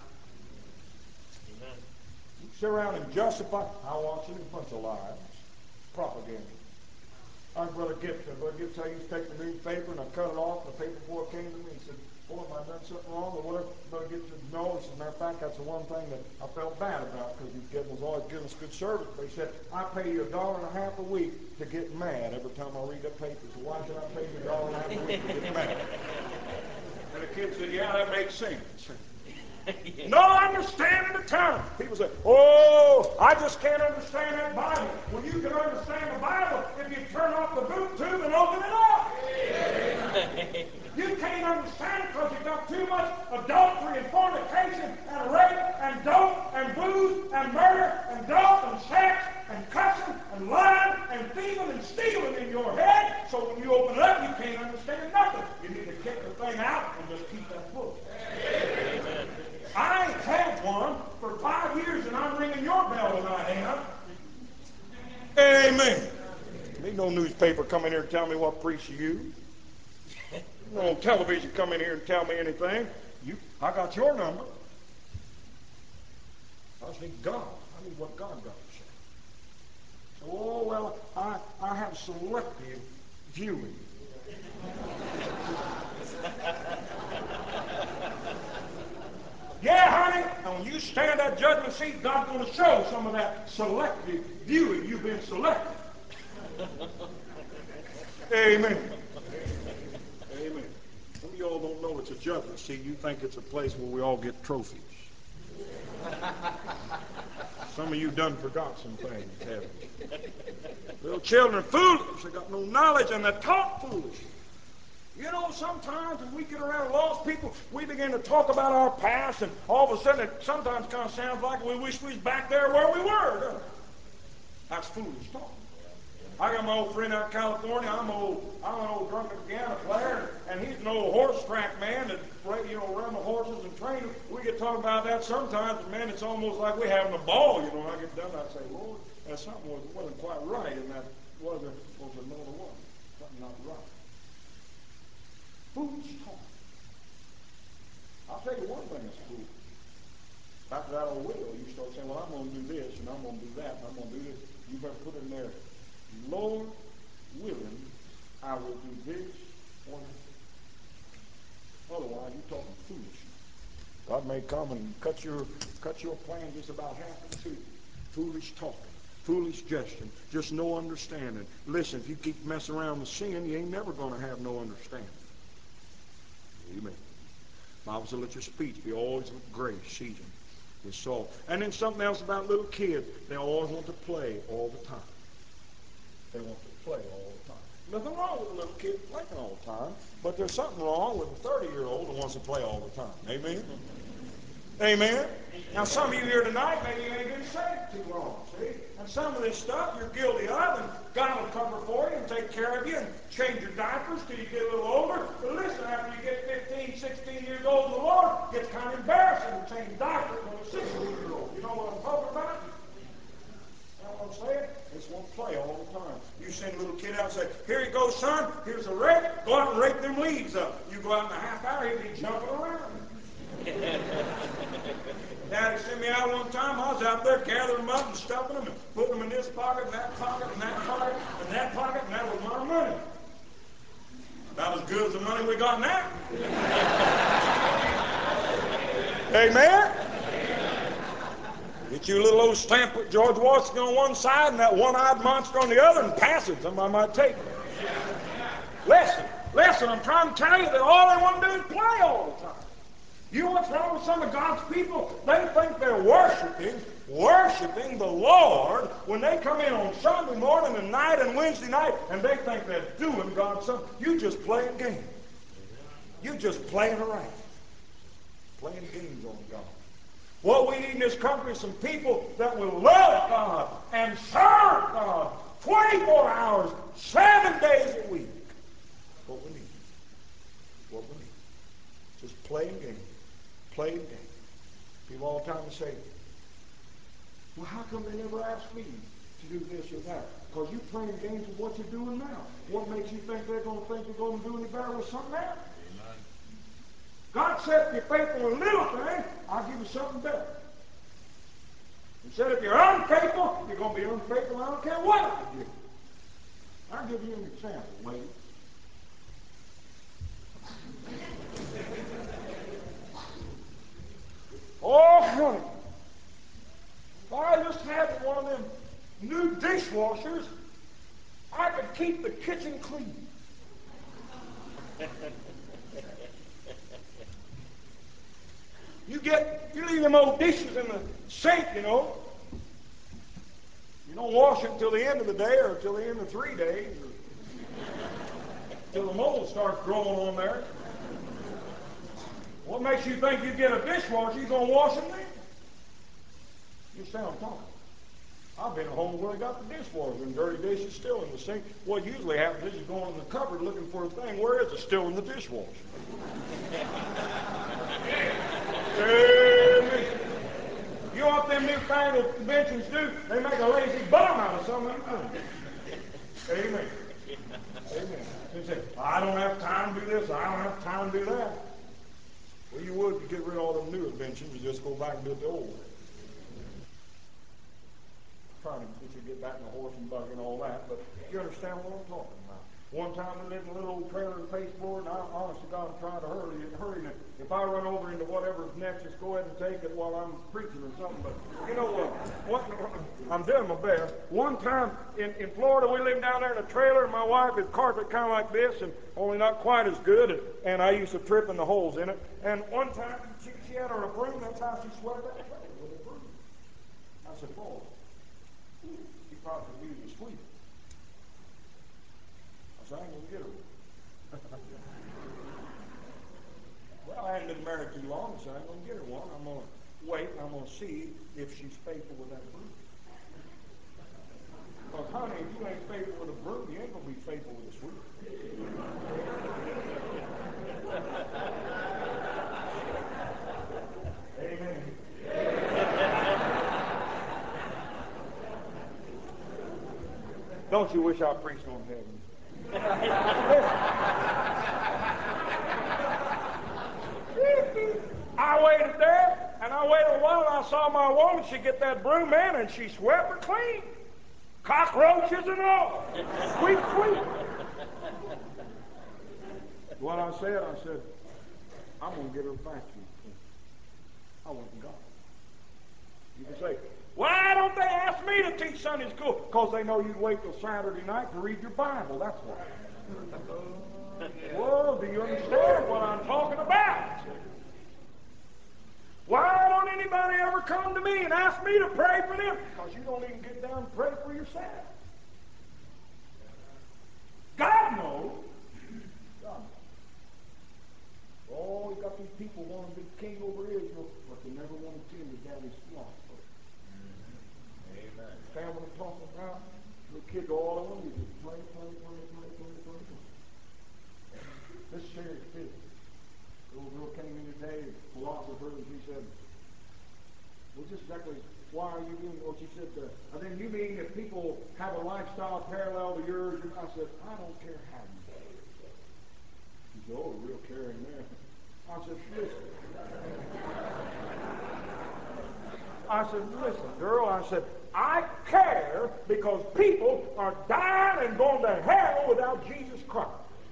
Amen. You sit around and justify. I watch it, a bunch of lies. Propaganda. Our brother Gibson, brother Gibson, I used to take the newspaper and I cut it off, and the paper boy came to me and said, boy, have I done something wrong or whatever? Brother Gibson said, no. He said, matter of fact, that's the one thing that I felt bad about, because these guys was always giving us good service. But he said, I pay you a dollar and a half a week to get mad every time I read that paper. So why should I pay you a dollar and a half a week to get mad? And the kid said, yeah, that makes sense. No understanding the time. People say, oh, I just can't understand that Bible. Well, you can understand the Bible if you turn off the boot tube and open it up. Yeah. You can't understand it because you've got too much adultery and fornication and rape and dope and booze and murder and dope and sex and cussing and lying and thieving and stealing in your head. So when you open it up, you can't understand nothing. You need to kick the thing out and just keep that book. Amen. I ain't had one for five years, and I'm ringing your bell tonight, ain't I? Amen. Need no newspaper come in here and tell me what priest you use. No television come in here and tell me anything. You, I got your number. I just need God. I need what God got to say. So, oh, well, I, I have selective viewing. Yeah, honey, and when you stand at judgment seat, God's going to show some of that selective viewing. You've been selected. Amen. Amen. Some of y'all don't know it's a judgment seat. You think it's a place where we all get trophies. Some of you done forgot some things, haven't you? Little children are foolish. They got no knowledge, and they talk foolish. You know, sometimes when we get around lost people, we begin to talk about our past, and all of a sudden it sometimes kind of sounds like we wish we was back there where we were, doesn't it? That's foolish talk. I got my old friend out in California. I'm old. I'm an old drunken piano player, and he's an old horse track man that, you know, run the horses and train them. We get talking about that sometimes, and man, it's almost like we're having a ball. You know, when I get done, I say, Lord, that something was, wasn't quite right, and that wasn't supposed to know the one. Something not right. Foolish talk. I'll tell you one thing that's foolish. After that old widow, you start saying, well, I'm going to do this, and I'm going to do that, and I'm going to do this. You better put in there, Lord willing, I will do this or that. Otherwise, you're talking foolishness. God may come and cut your cut your plan just about half in two. Foolish talking, foolish gesturing, just no understanding. Listen, if you keep messing around with sin, you ain't never going to have no understanding. Amen. The Bible says, let your speech be always with grace, seasoned with salt. And then something else about little kids. They always want to play all the time. They want to play all the time. Nothing wrong with a little kid playing all the time, but there's something wrong with a thirty-year-old that wants to play all the time. Amen? Amen? Now, some of you here tonight, maybe you ain't been saved too long, see? And some of this stuff you're guilty of, and God will cover for you and take care of you and change your diapers till you get a little older. But listen, after you get fifteen, sixteen years old in the Lord, it gets kind of embarrassing to change diapers on a sixteen-year-old. You know what I'm talking about? You know what I'm saying? They just want to play all the time. You send a little kid out and say, here you go, son, here's a rake. Go out and rake them leaves up. You go out in a half hour, he'll be jumping around. Daddy sent me out one time. I was out there gathering them up and stuffing them and putting them in this pocket and that pocket and that pocket and that pocket, and that was my money. About as good as the money we got now. Amen? Get you a little old stamp with George Washington on one side and that one-eyed monster on the other and pass it. Somebody might take it. Listen, listen, I'm trying to tell you that all they want to do is play all the time. You know what's wrong with some of God's people? They think they're worshiping, worshiping the Lord when they come in on Sunday morning and night and Wednesday night, and they think they're doing God's something. You just playing games. You just playing around. Playing games on God. What we need in this country is some people that will love God and serve God twenty-four hours, seven days a week. What we need. What we need. Just playing games. Playing games. People all the time say, well, how come they never ask me to do this or that? Because you're playing games with what you're doing now. What makes you think they're going to think you're going to do any better with something else? Amen. God said, if you're faithful in little things, I'll give you something better. He said, if you're unfaithful, you're going to be unfaithful. I don't care what I give you. I'll give you an example, lady. Oh, honey. If I just had one of them new dishwashers, I could keep the kitchen clean. You get, you leave them old dishes in the sink, you know. You don't wash it until the end of the day or until the end of three days or until the mold starts growing on there. What makes you think you get a dishwasher, you're going to wash them then? You sound talking. I've been at home where I got the dishwasher and dirty dishes still in the sink. What usually happens is you go in the cupboard looking for a thing. Where is it? Still in the dishwasher. Amen. You know what them newfangled conventions do? They make a lazy bum out of some of them. Amen. Amen. They say, I don't have time to do this. I don't have time to do that. Well, you would if you get rid of all them new inventions. You just go back and do it the old way. Trying to get you to get back in the horse and buggy and all that, but you understand what I'm talking about. One time we lived in a little old trailer and pasteboard, and I, honest to God, I'm trying to hurry it, hurry it. If I run over into whatever's next, just go ahead and take it while I'm preaching or something. But you know what? what I'm doing my best. One time in, in Florida, we lived down there in a trailer, and my wife had carpet kind of like this, and only not quite as good, and, and I used to trip in the holes in it. And one time, she, she had her a broom, that's how she swept that trailer with a broom. I said, boy, she probably could use a sweeper. I said, I ain't going to get her. Well, I hadn't been married too long, so I ain't going to get her one. I'm going to wait, and I'm going to see if she's faithful with that broom. Because, honey, if you ain't faithful with a broom, you ain't going to be faithful with a sweeper. Amen. Don't you wish I preached on heaven? I waited there, and I waited a while, and I saw my woman. She get that broom in, and she swept her clean. Cockroaches and all. Squeak, squeak. What I said, I said, I'm going to get her back to you. I went and got her. You can say, why don't they ask me to teach Sunday school? Because they know you wait till Saturday night to read your Bible. That's why. Well, do you understand what I'm talking about? Why don't anybody ever come to me and ask me to pray for them? Because you don't even get down and pray for yourself. God knows. God knows. Oh, you got these people wanting to be king over Israel, but they never want to tend to daddy's flock. Amen. Understand what I'm talking about? The kids, all they want to do is play, play, play, play, play, play, play. This is serious business. The little girl came in today, a philosopher, and she said, well, just exactly, why are you doing, well, she said, uh, and then you mean if people have a lifestyle parallel to yours? And I said, I don't care how you do it. She said, oh, real caring man. I said, listen. I said, listen, girl, I said, I care because people are dying and going to hell without Jesus Christ.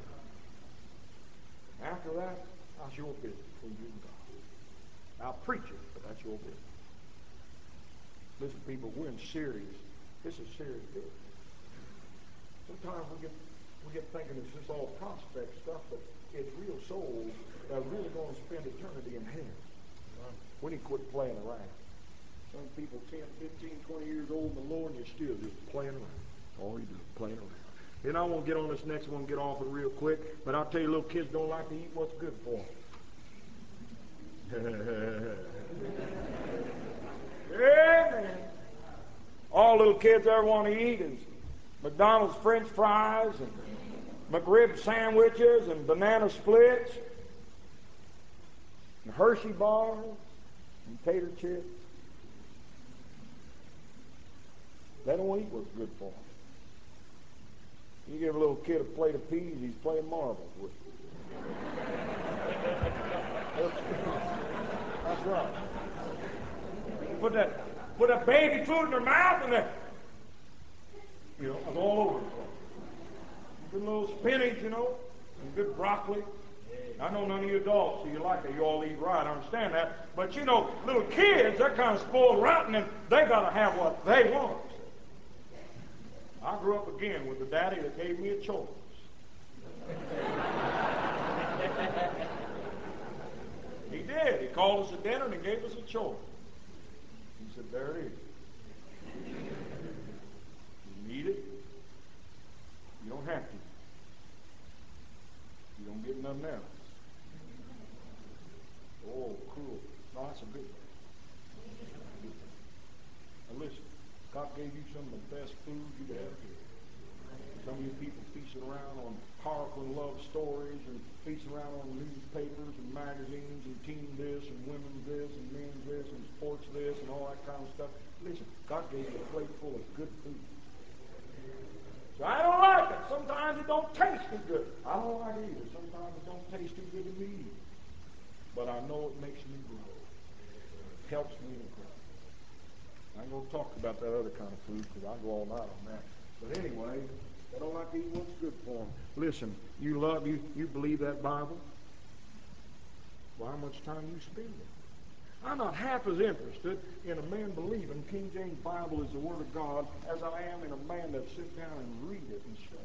After that, that's your business between you and God. I'll preach it, but that's your business. Listen, people, we're in serious. This is serious business. Sometimes we get we get thinking it's just all prospect stuff, but it's real souls that are really going to spend eternity in hell. We need to quit playing around. Some people ten, fifteen, twenty years old in the Lord, and you're still just playing around. All you do is playing around. And I won't get on this next one, get off it real quick, but I'll tell you, little kids don't like to eat what's good for them. Amen. All little kids ever want to eat is McDonald's French fries and McRib sandwiches and banana splits and Hershey bars and tater chips. They don't eat what's good for them. You give a little kid a plate of peas, he's playing marbles with you. That's right. You put that, put that baby food in their mouth and that, you know, it's all over the place. Good little spinach, you know, and good broccoli. I know none of you adults, so you like it. You all eat right, I understand that. But you know, little kids, they're kind of spoiled rotten, and they got to have what they want. I grew up again with a daddy that gave me a choice. He did. He called us to dinner and he gave us a choice. He said, there it is. You need it. You don't have to. You don't get nothing else. Oh, cruel. No, that's a good thing. Now listen. God gave you some of the best food you could ever get. Some of you people feasting around on Harlequin love stories and feasting around on newspapers and magazines and teen this and women's this and men's this and sports this and all that kind of stuff. Listen, God gave you a plate full of good food. So I don't like it. Sometimes it don't taste too good. I don't like it either. Sometimes it don't taste too good to me either. But I know it makes me grow. It helps me to grow. I ain't going to talk about that other kind of food because I go all night on that. But anyway, they don't like to eat what's good for them. Listen, you love, you, you believe that Bible? Well, how much time you spend in it? I'm not half as interested in a man believing King James Bible is the Word of God as I am in a man that sits down and read it and study.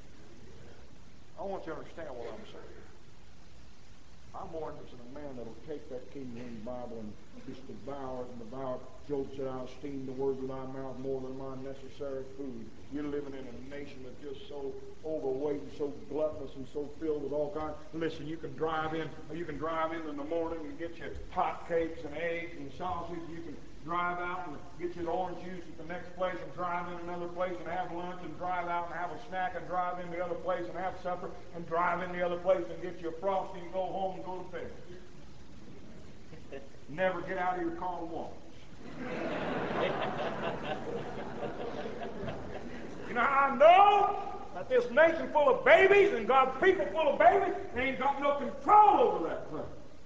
I want you to understand what I'm saying. I'm more interested in a man that will take that King James Bible and just devour it and devour it. Job said, I'll esteem the words of thy mouth more than my necessary food. You're living in a nation that's just so overweight and so gluttonous and so filled with all kinds. Listen, you can drive in, or you can drive in in the morning and get you hot cakes and eggs and sausage. You can drive out and get you the orange juice at the next place and drive in another place and have lunch and drive out and have a snack and drive in the other place and have supper and drive in the other place and get you a frosty and go home and go to bed. Never get out of your car once. You know how I know that this nation full of babies and God's people full of babies, they ain't got no control over that place.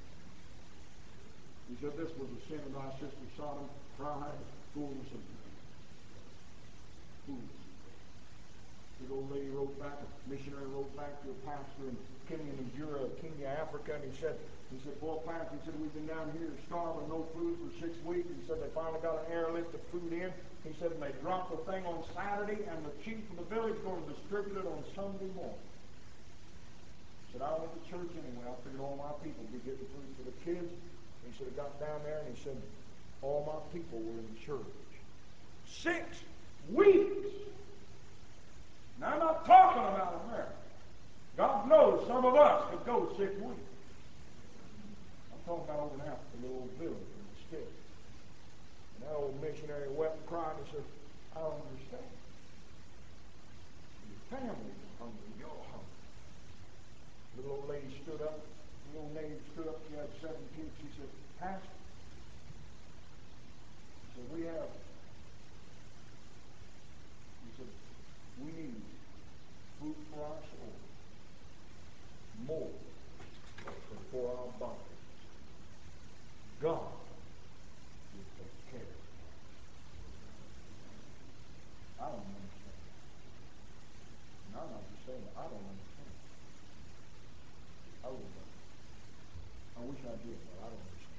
He said this was the sin of thy sister Sodom, pride, foolishness of men. food. The old lady wrote back, a missionary wrote back to a pastor in Kenya, Nigeria, Kenya, Africa, and he said, he said, boy, pastor, he said, we've been down here starving, no food for six weeks. He said they finally got an airlift of food in. He said, and they dropped the thing on Saturday, and the chief of the village going to distribute it on Sunday morning. He said, I went to church anyway. I figured all my people would be getting food for the kids. He said, I got down there, and he said, all my people were in church. Six weeks! Now, I'm not talking about America. God knows some of us could go six weeks. I'm talking about over in Africa, a little old village in the state. And that old missionary wept and cried and he said, I don't understand. Your family's hungry. You're hungry. The little old lady stood up. The old lady stood up. She had seven kids. She said, Pastor, she said, we have, he said, we need food for our soul more than for our bodies. God will take care of it. I don't understand. And I'm not just saying that. I don't understand. I really don't. I wish I did, but I don't understand.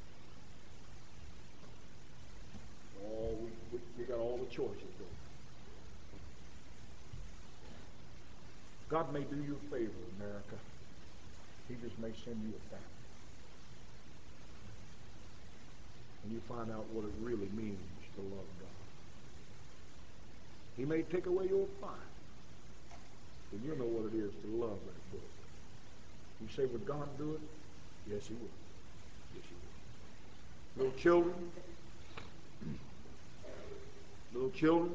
Oh, we, we, we got all the choices there. God may do you a favor, America. He just may send you a family. And you find out what it really means to love God. He may take away your fine, but you know what it is to love that book. You say, would God do it? Yes, He would. Yes, He would. Little children, little children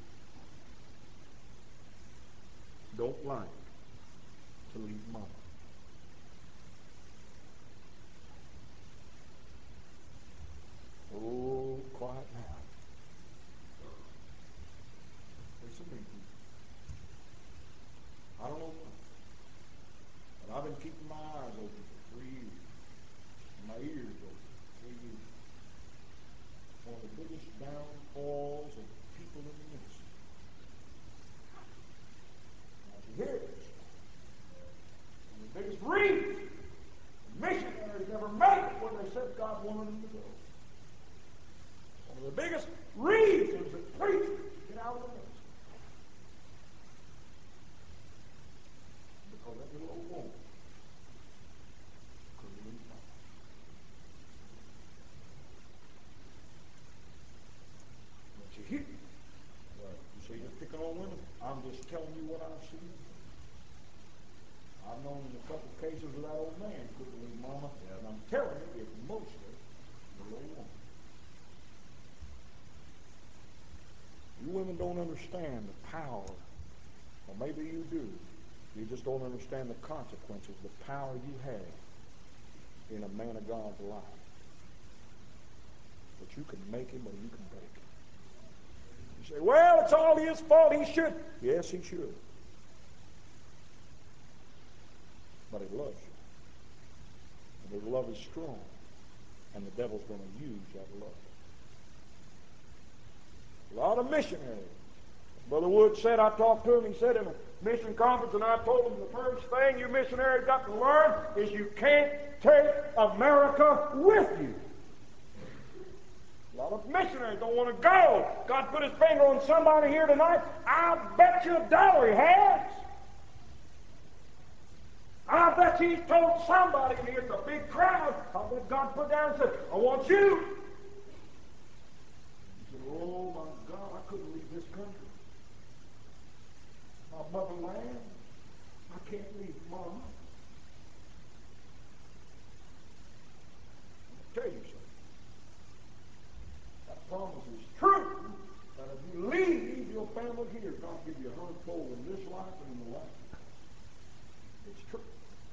don't like to leave mama. Oh, quiet now. There's some big people. I don't know why, but I've been keeping my eyes open for three years, and my ears open for three years. One of the biggest downfalls of people in the ministry. Now, you hear this? One of the biggest reasons missionaries never made it where they said God wanted them to go. One of the biggest reasons that preachers get out of the ministry. Because that little old woman couldn't leave home. Don't you hear? Well, you say you're picking on women? I'm just telling you what I've seen. I've known in a couple of cases where that old man couldn't leave mama, yeah. And I'm telling you, it's mostly the little woman. You women don't understand the power, or maybe you do. You just don't understand the consequences, the power you have in a man of God's life. But you can make him or you can break him. You say, well, it's all his fault. He should. Yes, he should. But he loves you. And his love is strong. And the devil's going to use that love. A lot of missionaries. Brother Wood said, I talked to him, he said in a mission conference, and I told him the first thing you missionaries got to learn is you can't take America with you. A lot of missionaries don't want to go. God put his finger on somebody here tonight. I bet you a dollar he has. I bet he's told somebody in here, it's a big crowd. I bet God put down and said, I want you. He said, oh my God, I couldn't leave this country. My motherland, I can't leave Mama. I'll tell you something. That promise is true. That if you leave your family here, God will give you a hundredfold in this life and in the life to come. It's true.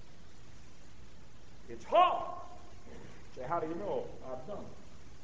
It's hard. Say, how do you know? I've done it.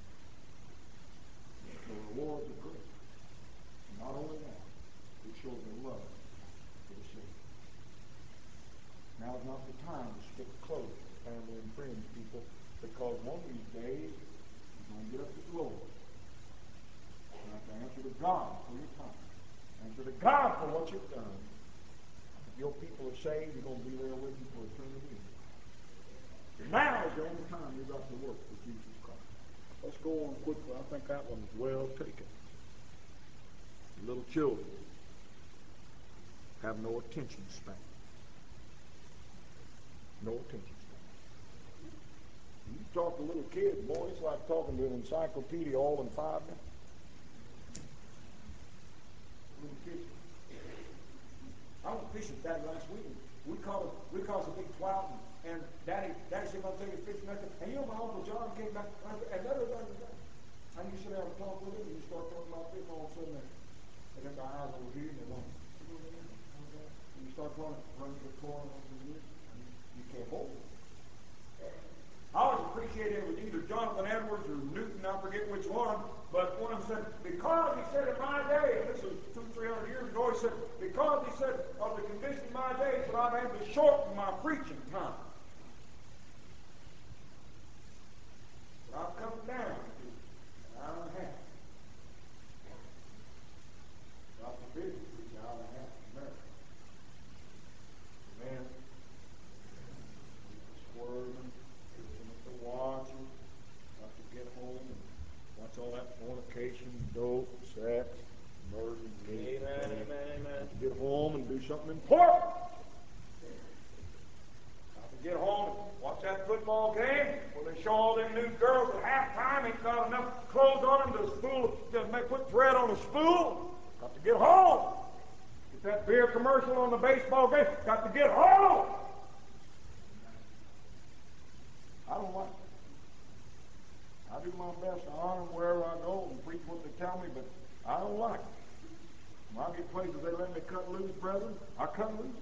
The rewards are great. And not only that, it shows the love for the Savior. Now's not the time to stick close to family and friends, people, because one of these days you're going to get up to glory. You have to answer to God for your time. and to the God for what you've done. If your people are saved, you're going to be there with you for eternity. Now is the only time you've got to work for Jesus Christ. Let's go on quickly. I think that one was well taken. Little children have no attention span. No attention span. You talk to little kids, boy, it's like talking to an encyclopedia all in five minutes. Little kids. I went fishing with Daddy last week. We caught a, we caught a big trout, and, and Daddy, Daddy said, "I'm taking a fishing net." And you know, my Uncle John came back, and da da da da. And you sit there and talk with him, and you start talking about fish, all of a sudden, and then the eyes over here, and they want, and you start running, running to the corner over here, and you can't hold it. I always appreciated it with either Jonathan Edwards or Newton, I forget which one, but one of them said, because he said in my day, and this was two, three hundred years ago, he said, because he said of the condition of my days that I've had to shorten my preaching time. But I've come down to an hour and a half. God forbid to preach an hour and a half in America. Man, swerving, looking at the watch, got to get home and watch all that fornication, dope, sex, murder, Amen, amen, amen. to get home and do something important. Got to get home and watch that football game where they show all them new girls at halftime ain't got enough clothes on them to spool, to make put thread on a spool. Got to get home. Get that beer commercial on the baseball game. Got to get home. I don't like it. I do my best to honor them wherever I go and preach what they tell me, but I don't like it. When I get places they let me cut loose, brethren, I cut loose.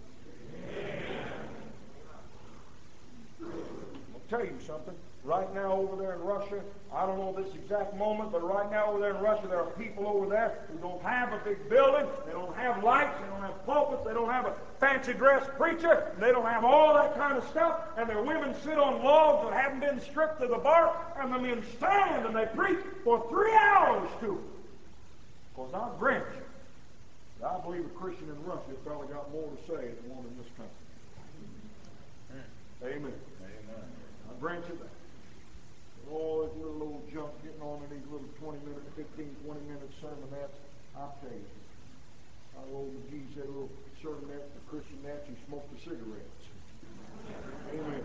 I'll tell you something. Right now over there in Russia, I don't know this exact moment, but right now over there in Russia, there are people over there who don't have a big building, they don't have lights, they don't have pulpits, they don't have a fancy dressed preacher, they don't have all that kind of stuff, and their women sit on logs that haven't been stripped to the bark, and the men stand and they preach for three hours to them. Because I grant you, I believe a Christian in Russia has probably got more to say than one in this country. Amen. Amen. I grant you that. All this little old junk getting on in these little twenty minute, fifteen, twenty minute sermonettes, I'll tell you. Our old McGee said a little sermonette for Christianettes who smoke the cigarettes. Amen.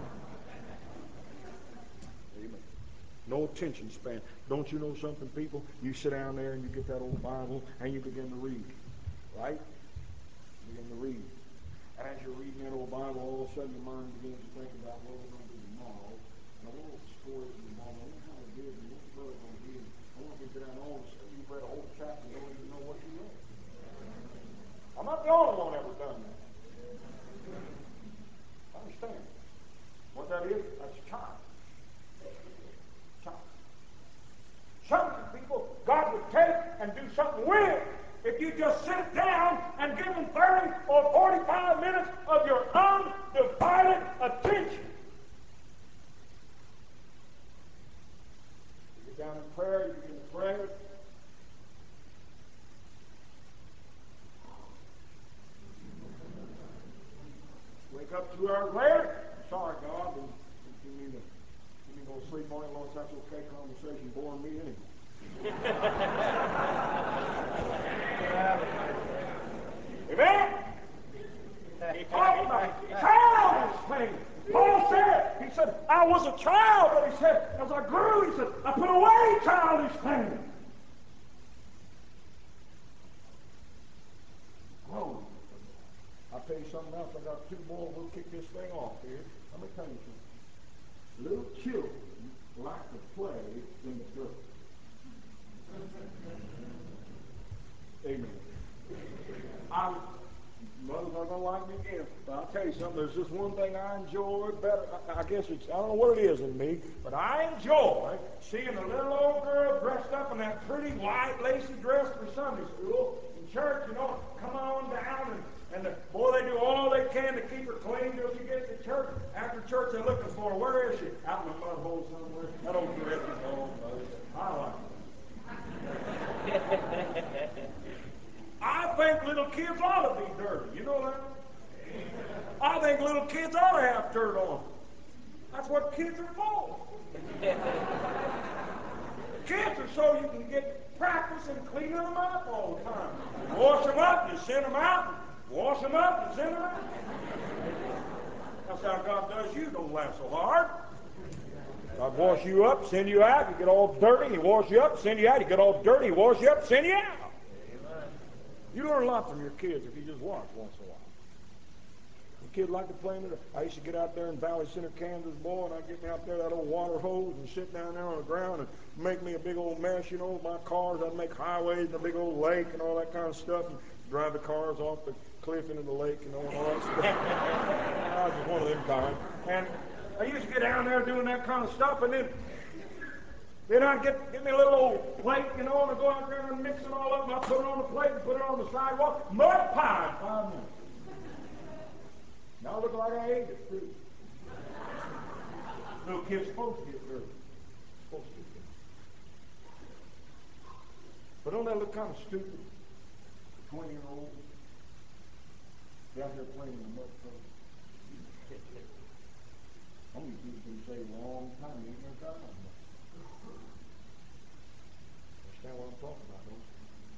Amen. No attention span. Don't you know something, people? You sit down there and you get that old Bible and you begin to read. Right? You begin to read. And as you're reading that old Bible, all of a sudden your mind begins to think about what we're going to do tomorrow. And I wonder what the story is tomorrow. I wonder how it did and what the brother's going to be. I wonder if we get down all of a sudden you've read a whole chapter and don't even know what you read. I'm not the only one ever done that. I understand. What that is, that's child. Child. Some people God would take and do something with if you just sit down and give them thirty or forty-five minutes of your undivided attention. You get down in prayer, you begin to pray. Wake up two hours later. Sorry, God, but you need to, you need to go to sleep on it. Lord, that's okay. Conversation boring me anyway. Amen? He talked about childish things. Paul said, he said, I was a child, but he said, as I grew, he said, I put away childish things. Grow. I'll tell you something else. I got two more. We'll kick this thing off here. Let me tell you something. Little children like to play in the dirt. Amen. I, mothers are going to like me again, but I'll tell you something. There's just one thing I enjoy better. I, I guess it's, I don't know what it is in me, but I enjoy seeing a little old girl dressed up in that pretty white lacy dress for Sunday school in church, you know, come on down and And the, boy, they do all they can to keep her clean till she gets to church. After church, they're looking for her. Where is she? Out in the mud hole somewhere. That old dress is all mud. I like it. I think little kids ought to be dirty. You know that? I think little kids ought to have dirt on them. That's what kids are for. Kids are so you can get practice in cleaning them up all the time. You wash them up, you send them out. Wash them up and send them out. That's how God does you. Don't laugh so hard. God wash you up, send you out, you get all dirty. He wash you up, send you out, you get all dirty. He wash you up, send you out. You learn a lot from your kids if you just watch once in a while. The kid like to play in it. I used to get out there in Valley Center, Kansas, boy, and I'd get me out there that old water hose and sit down there on the ground and make me a big old mess, you know, with my cars. I'd make highways and a big old lake and all that kind of stuff and drive the cars off the cliff into the lake, you know, and all that stuff. I was just one of them kind. And I used to get down there doing that kind of stuff, and then then I'd get, get me a little old plate, you know, and I'd go out there and mix it all up, and I'd put it on the plate and put it on the sidewalk. Mud pie in five minutes. Now I look like I ate it, too. Little kid's supposed to get dirty. Supposed to get dirty. But don't that look kind of stupid? A twenty-year-old out there playing in the mud puddle. Some of you people can say a long time, you ain't never tried that much. Understand what I'm talking about, don't you?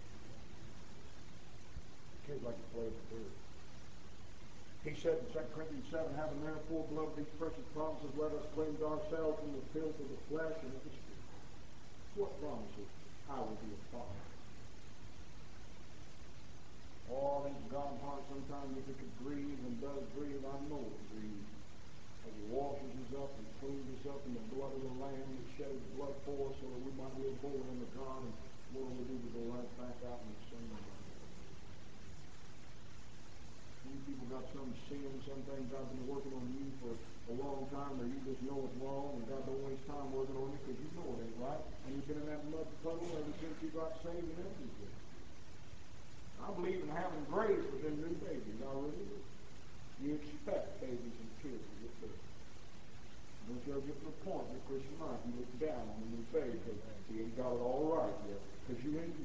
Kids like to play with dirt. He said in Second Corinthians seven, having therefore, beloved, these precious promises, let us cleanse ourselves from the filth of the flesh and of the spirit. What promises? I will be a father. Oh, I think God's heart sometimes, if it could grieve and does grieve, I know it grieves. As He washes us up and cleans us up in the blood of the Lamb that shed His blood for us so that we might live holy unto God, and what do we do to go right back out and sin again? Some people got some sin, some things God's been working on you for a long time, or you just know it's wrong, and God don't waste time working on it because you know it ain't right, and you've been in that mud puddle ever since you got saved and everything. I believe in having grace within new babies. I really do. You expect babies and kids to get better. Don't you ever get to the point in your Christian life you look down on a new baby because he ain't got it all right yet. Because you ain't.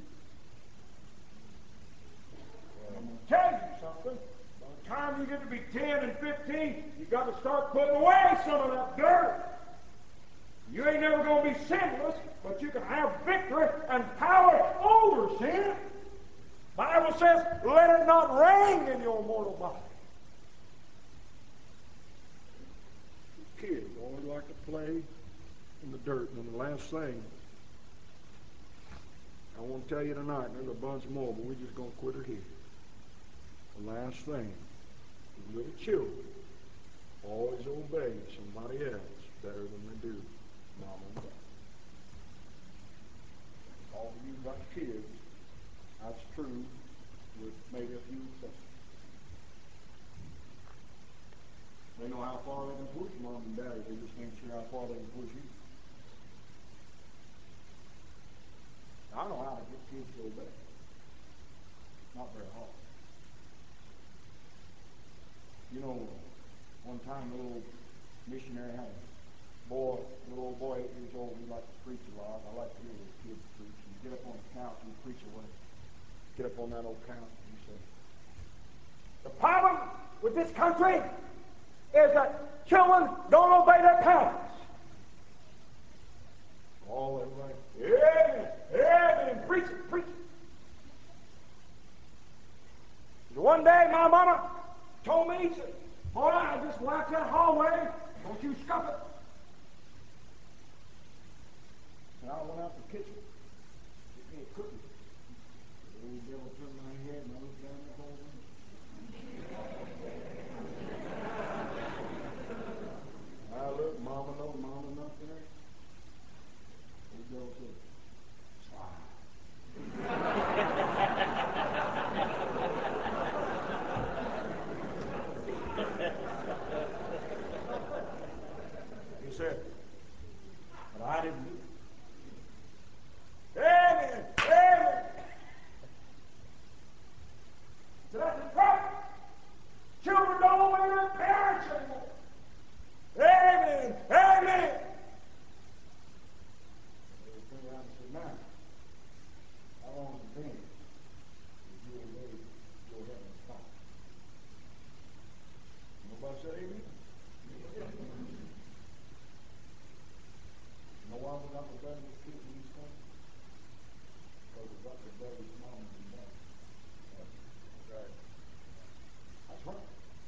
Well, I'm going to tell you something. By the time you get to be ten and fifteen, you got to start putting away some of that dirt. You ain't never going to be sinless, but you can have victory and power over sin. The Bible says, let it not reign in your mortal body. Kids only like to play in the dirt. And then the last thing, I want to tell you tonight, and there's a bunch more, but we're just going to quit her here. The last thing, little children always obey somebody else better than they do mom and dad. All of you got kids. That's true, with maybe a few exceptions. They know how far they can push mom and dad. They just ain't sure how far they can push you. I know how to get kids to obey. Not very hard. You know, one time a little missionary had a boy, a little old boy, eight years old. He liked to preach a lot. I like to hear those kids preach. And get up on the couch and preach away. Get up on that old couch and he said, the problem with this country is that children don't obey their parents. All everybody, yeah, yeah, preach it, preach it. So one day my mama told me, she said, boy, I just watch that hallway, don't you scuff it. And I went out to the kitchen, get me a cookie. The old devil turned my head and I looked down the hallway. I looked, mama no, mama not there. Old devil said, he said, but I didn't do it. Amen, amen. So that's the problem. Children don't obey their parents anymore. Amen, amen. They turned around and said, now, how long has it been that you obeyed your got rebellious kids in these countries? Because we've got rebellious moms and dads. That's right. That's right.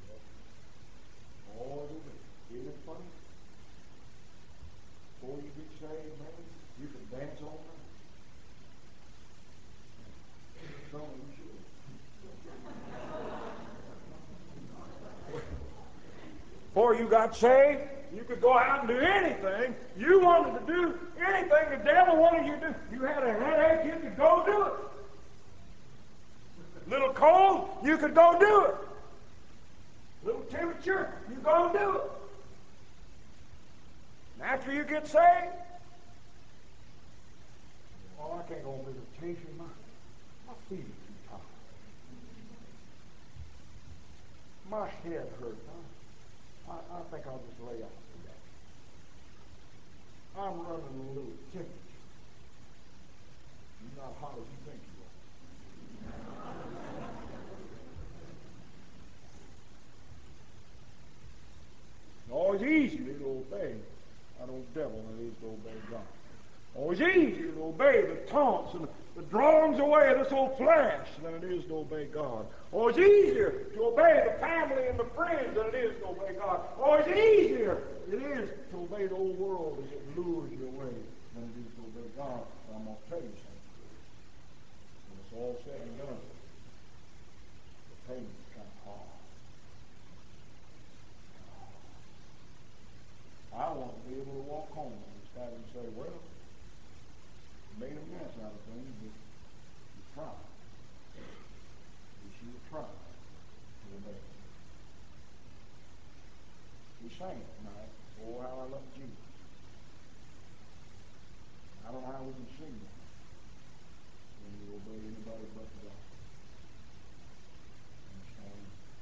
Oh, isn't it? Isn't it funny? Before you get saved, man, you can dance all night. Some of you should. Before you got saved, you could go out and do anything. You wanted to do anything the devil wanted you to do. You had a headache, you could go do it. Little cold, you could go do it. Little temperature, you go do it. And after you get saved, oh, I can't go on visitation. My, my feet are too tired. My head hurts. I, I, I think I'll just lay out today. I'm running a little temperature. You're not hot as you think you are. It's always easier to obey that old devil than it is to obey God. Always easier to obey the taunts and the drawings away of this old flesh than it is to obey God. Always easier to obey the family and the friends than it is to obey God. Always easier it is to obey the old world as it lures you away than it is to obey God. And I'm going to tell you something. When it's all said and done, the payment's kind of hard. I want to be able to walk home and stand and say, well, you made a mess out of things, but you tried. You should have tried to obey. We sang it tonight, oh, how I love Jesus. I don't know how we can sing that when you obey anybody but God. Understand?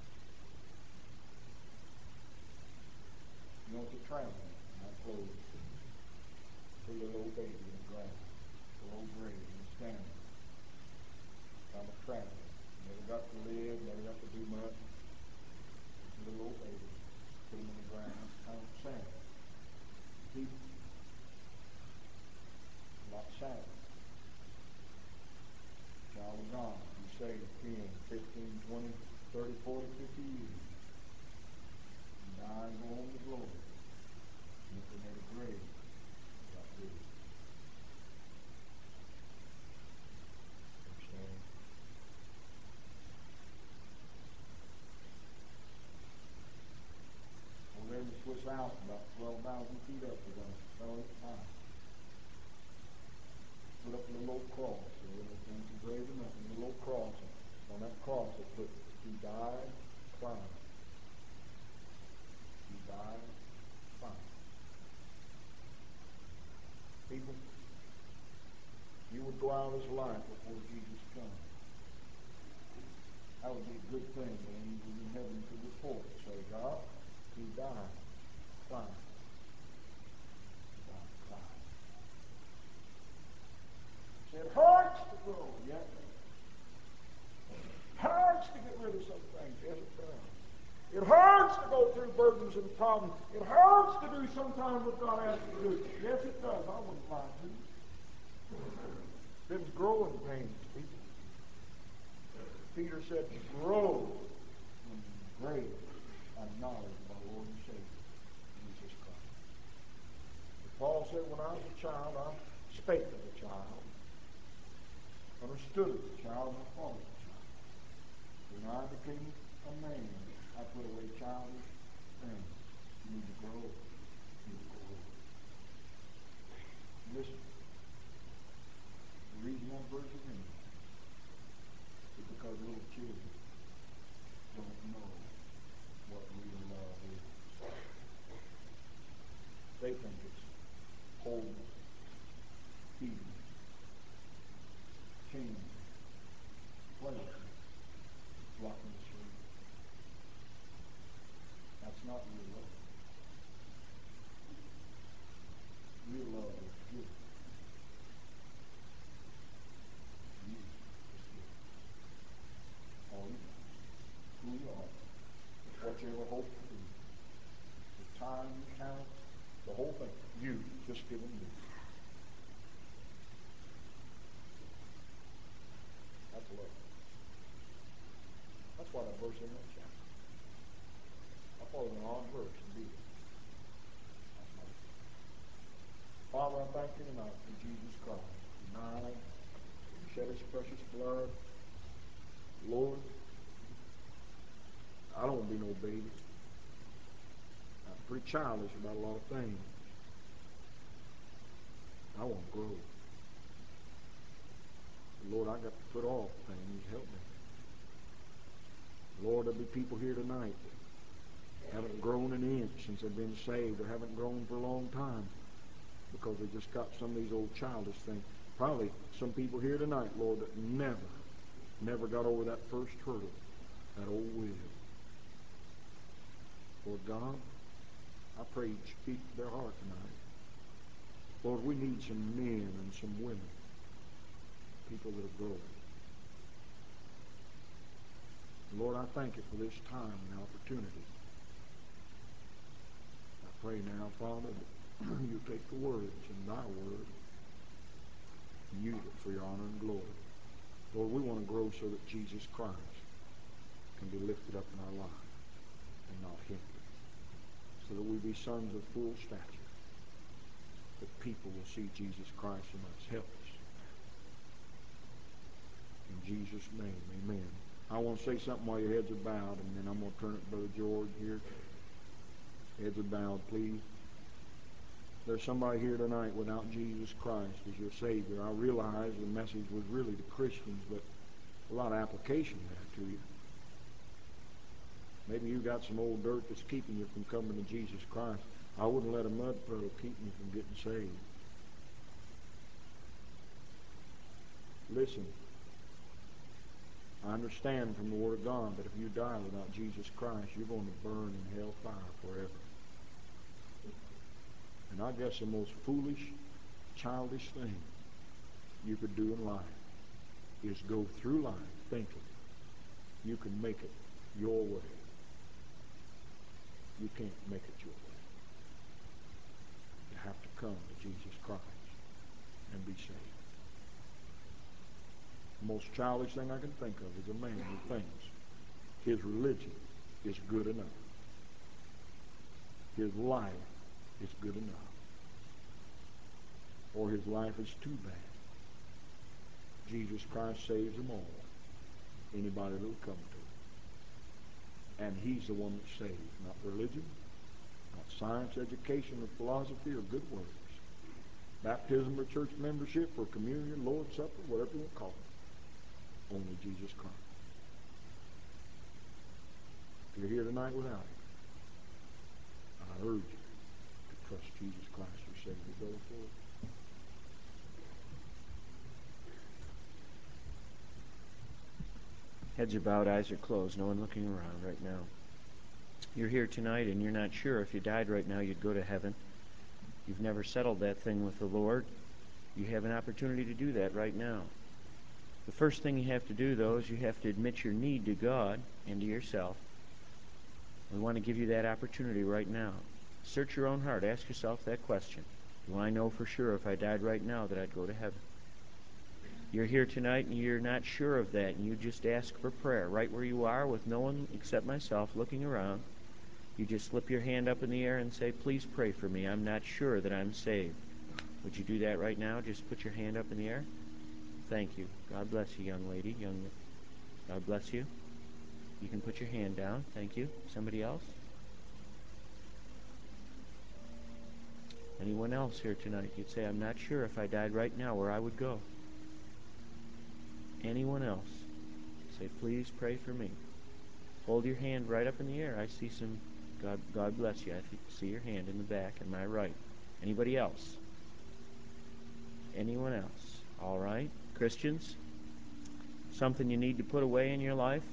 You know, it's a tragedy. I close. Put a little old baby in the ground, a little grave, and he's standing. I'm a tragedy. Never got to live, never got to do much. Just a little old baby. Put him in the ground. It's kind of sad. People. A lot sad. Child is gone. You say ten, fifteen, twenty, thirty, forty, fifty years. And die and go home to glory. And if they made a grave, they got rid. Understand? Well, there's the Swiss Alps, about twelve thousand feet up. We're going to sell it fine. Put up a little old cross. So they fancy grave or nothing. A little old cross. On that cross, they put, he died crying. He died crying. People, you would go out of his life before Jesus comes. That would be a good thing when angels in heaven could report and say, God, he died crying. He died crying. It hurts to go, yeah. It hurts to get rid of some things, yes it does. It hurts to go through burdens and problems. It hurts to do sometimes what God asks you to do. Yes, it does. I wouldn't lie to you. Them's growing pains, people. Peter said, grow in grace and knowledge of our Lord and Savior, Jesus Christ. But Paul said, when I was a child, I spake as a child, understood as a child, and thought as a child. When I became a man, I put away childish things. You need to grow. You need to grow. Listen. The reason that verse is in there is because little children don't know what real love is. They think it's holding, feeding, changing, playing, rocking the sleep. That's not real love. Real love is giving. You just give. All you got. Who you are. What you ever hope to be. The time you count. The whole thing. You just give them you. what, a verse in that chapter? I thought it was an odd verse to be there. That's not it. Father, I thank you tonight for Jesus Christ. He died, he shed his precious blood. Lord, I don't want to be no baby. I'm pretty childish about a lot of things. I want to grow. Lord, I got to put off things. Help me. Lord, there'll be people here tonight that haven't grown an inch since they've been saved, or haven't grown for a long time because they just got some of these old childish things. Probably some people here tonight, Lord, that never, never got over that first hurdle, that old will. Lord God, I pray you speak to their heart tonight. Lord, we need some men and some women, people that are growing. Lord, I thank you for this time and opportunity. I pray now, Father, that you take the words in thy word and use it for your honor and glory. Lord, we want to grow so that Jesus Christ can be lifted up in our lives and not hindered, so that we be sons of full stature, that people will see Jesus Christ in us. Help us. In Jesus' name, amen. I want to say something while your heads are bowed, and then I'm going to turn it to Brother George here. Heads are bowed, please. There's somebody here tonight without Jesus Christ as your Savior. I realize the message was really to Christians, but a lot of application there to you. Maybe you got some old dirt that's keeping you from coming to Jesus Christ. I wouldn't let a mud puddle keep me from getting saved. Listen, I understand from the Word of God that if you die without Jesus Christ, you're going to burn in hell fire forever. And I guess the most foolish, childish thing you could do in life is go through life thinking you can make it your way. You can't make it your way. You have to come to Jesus Christ and be saved. The most childish thing I can think of is a man who thinks his religion is good enough. His life is good enough. Or his life is too bad. Jesus Christ saves them all. Anybody that will come to him. And he's the one that saves, not religion, not science, education, or philosophy, or good works. Baptism or church membership or communion, Lord's Supper, whatever you want to call it. Only Jesus Christ. If you're here tonight without him, I urge you to trust Jesus Christ your Savior. Brother Ford. Heads are bowed, eyes are closed, no one looking around right now. You're here tonight and you're not sure if you died right now you'd go to heaven. You've never settled that thing with the Lord. You have an opportunity to do that right now. The first thing you have to do, though, is you have to admit your need to God and to yourself. We want to give you that opportunity right now. Search your own heart. Ask yourself that question. Do I know for sure if I died right now that I'd go to heaven? You're here tonight and you're not sure of that, and you just ask for prayer right where you are with no one except myself looking around. You just slip your hand up in the air and say, please pray for me. I'm not sure that I'm saved. Would you do that right now? Just put your hand up in the air. Thank you. God bless you, young lady. Young, God bless you. You can put your hand down. Thank you. Somebody else? Anyone else here tonight? You'd say, I'm not sure if I died right now where I would go. Anyone else? Say, please pray for me. Hold your hand right up in the air. I see some, God, God bless you. I see your hand in the back on my right. Anybody else? Anyone else? All right. Christians? Something you need to put away in your life?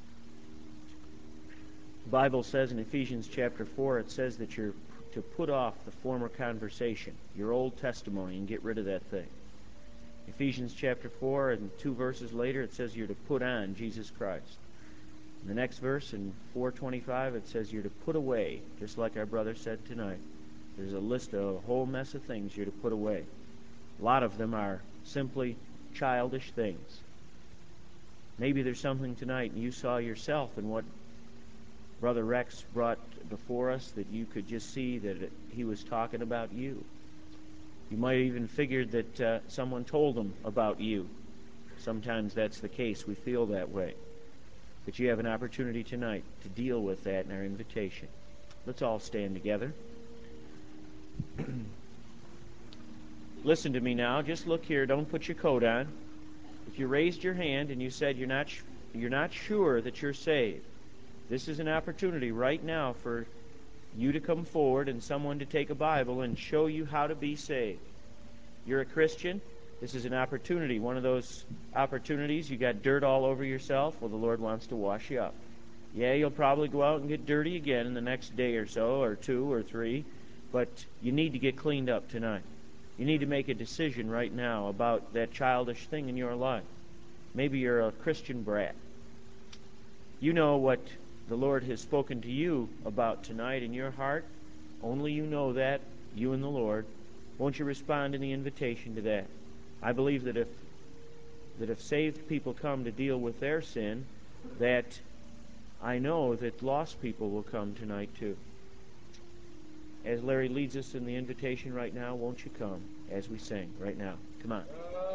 The Bible says in Ephesians chapter four, it says that you're to put off the former conversation, your old testimony, and get rid of that thing. Ephesians chapter four, and two verses later, it says you're to put on Jesus Christ. In the next verse, in four twenty-five, it says you're to put away, just like our brother said tonight. There's a list of a whole mess of things you're to put away. A lot of them are simply childish things. Maybe there's something tonight and you saw yourself in what Brother Rex brought before us, that you could just see that it, he was talking about you. You might even figured that uh, someone told him about you. Sometimes that's the case. We feel that way. But you have an opportunity tonight to deal with that in our invitation. Let's all stand together. Listen to me now. Just look here. Don't put your coat on. If you raised your hand and you said you're not you're not sure that you're saved, this is an opportunity right now for you to come forward and someone to take a Bible and show you how to be saved. You're a Christian. This is an opportunity. One of those opportunities, you got dirt all over yourself. Well, the Lord wants to wash you up. Yeah, you'll probably go out and get dirty again in the next day or so, or two or three, but you need to get cleaned up tonight. You need to make a decision right now about that childish thing in your life. Maybe you're a Christian brat. You know what the Lord has spoken to you about tonight in your heart. Only you know that, you and the Lord. Won't you respond in the invitation to that? I believe that if that if saved people come to deal with their sin, that I know that lost people will come tonight too. As Larry leads us in the invitation right now, won't you come as we sing right now? Come on.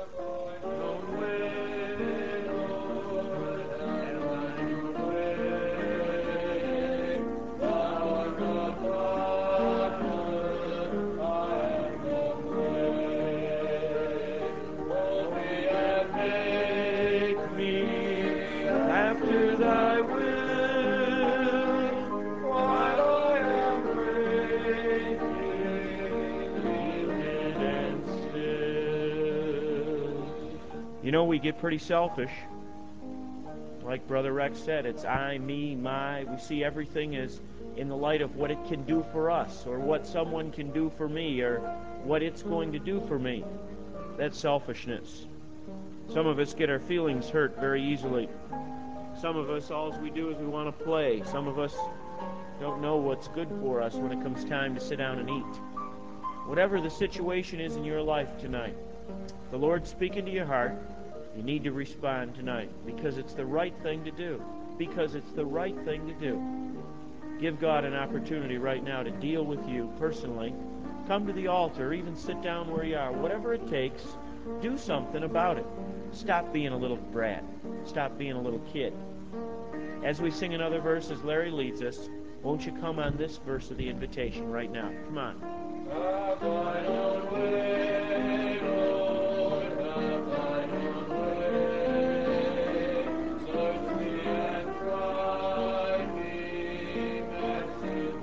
You know, we get pretty selfish. Like Brother Rex said, it's I, me, my. We see everything as in the light of what it can do for us, or what someone can do for me, or what it's going to do for me. That's selfishness. Some of us get our feelings hurt very easily. Some of us, all we do is we want to play. Some of us don't know what's good for us when it comes time to sit down and eat. Whatever the situation is in your life tonight, the Lord's speaking to your heart. You need to respond tonight because it's the right thing to do. Because it's the right thing to do. Give God an opportunity right now to deal with you personally. Come to the altar, or even sit down where you are. Whatever it takes, do something about it. Stop being a little brat. Stop being a little kid. As we sing another verse, as Larry leads us, won't you come on this verse of the invitation right now? Come on. Have thine own way, Lord, have thine own way. Search me and try me, Matthew,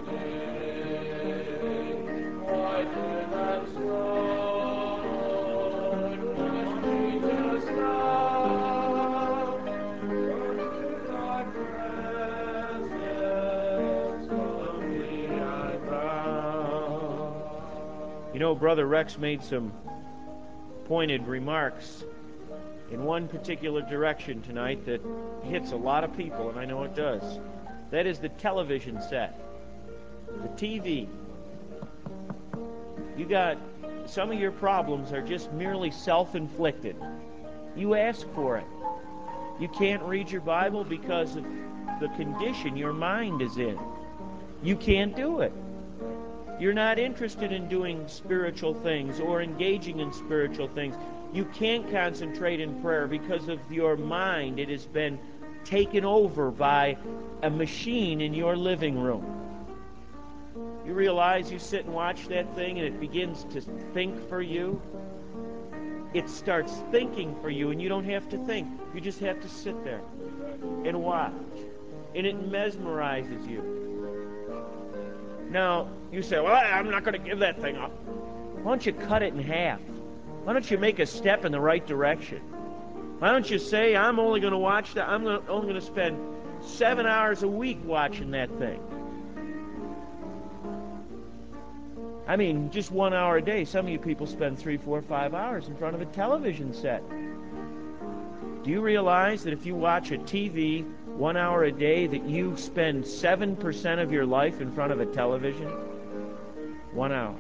today. Whiter than snow, Lord, wash me just now. Come to thy presence, humbly I bow. You know, Brother Rex made some pointed remarks in one particular direction tonight that hits a lot of people, and I know it does. That is the television set, the T V. You got, some of your problems are just merely self-inflicted. You ask for it. You can't read your Bible because of the condition your mind is in. You can't do it. You're not interested in doing spiritual things or engaging in spiritual things. You can't concentrate in prayer because of your mind. It has been taken over by a machine in your living room. You realize you sit and watch that thing and it begins to think for you. It starts thinking for you, and you don't have to think. You just have to sit there and watch. And it mesmerizes you. Now, you say, well, I'm not going to give that thing up. Why don't you cut it in half? Why don't you make a step in the right direction? Why don't you say, I'm only going to watch that, I'm only going to spend seven hours a week watching that thing. I mean, just one hour a day. Some of you people spend three, four, five hours in front of a television set. Do you realize that if you watch a T V one hour a day, that you spend seven percent of your life in front of a television? One hour.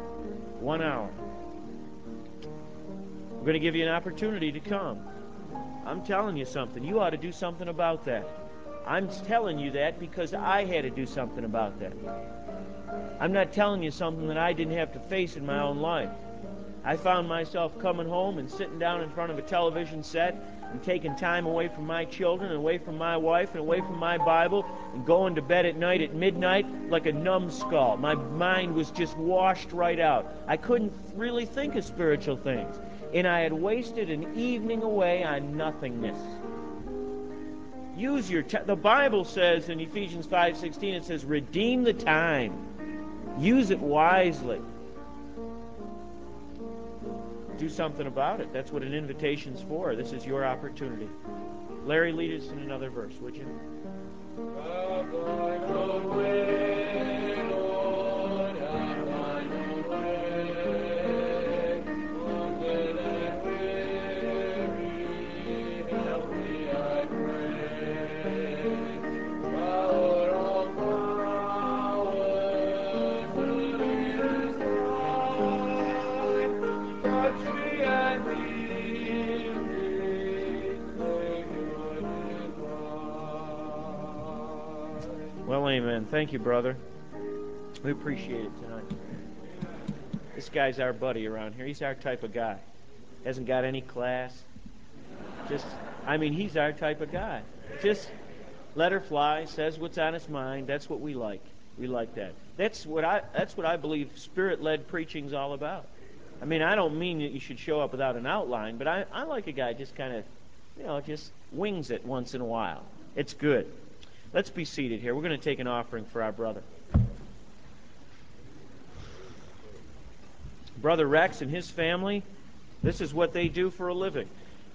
One hour. We're going to give you an opportunity to come. I'm telling you something. You ought to do something about that. I'm telling you that because I had to do something about that. I'm not telling you something that I didn't have to face in my own life. I found myself coming home and sitting down in front of a television set and taking time away from my children and away from my wife and away from my Bible and going to bed at night at midnight like a numbskull. My mind was just washed right out. I couldn't really think of spiritual things. And I had wasted an evening away on nothingness. Use your time. The Bible says in Ephesians five sixteen, it says, redeem the time. Use it wisely. Do something about it. That's what an invitation's for. This is your opportunity. Larry, lead us in another verse, would you? Have thine own way, Lord, have thine own way. Wounded and weary, help me, I pray. Power of powers, the leader's pride. Touch me and heal me, Savior divine. Well, amen. Thank you, brother. We appreciate it tonight. This guy's our buddy around here. He's our type of guy. Hasn't got any class. Just, I mean, he's our type of guy. Just let her fly, says what's on his mind. That's what we like. We like that. That's what I, that's what I believe Spirit-led preaching's all about. I mean, I don't mean that you should show up without an outline, but I, I like a guy just kind of, you know, just wings it once in a while. It's good. Let's be seated here. We're going to take an offering for our brother. Brother Rex and his family, this is what they do for a living.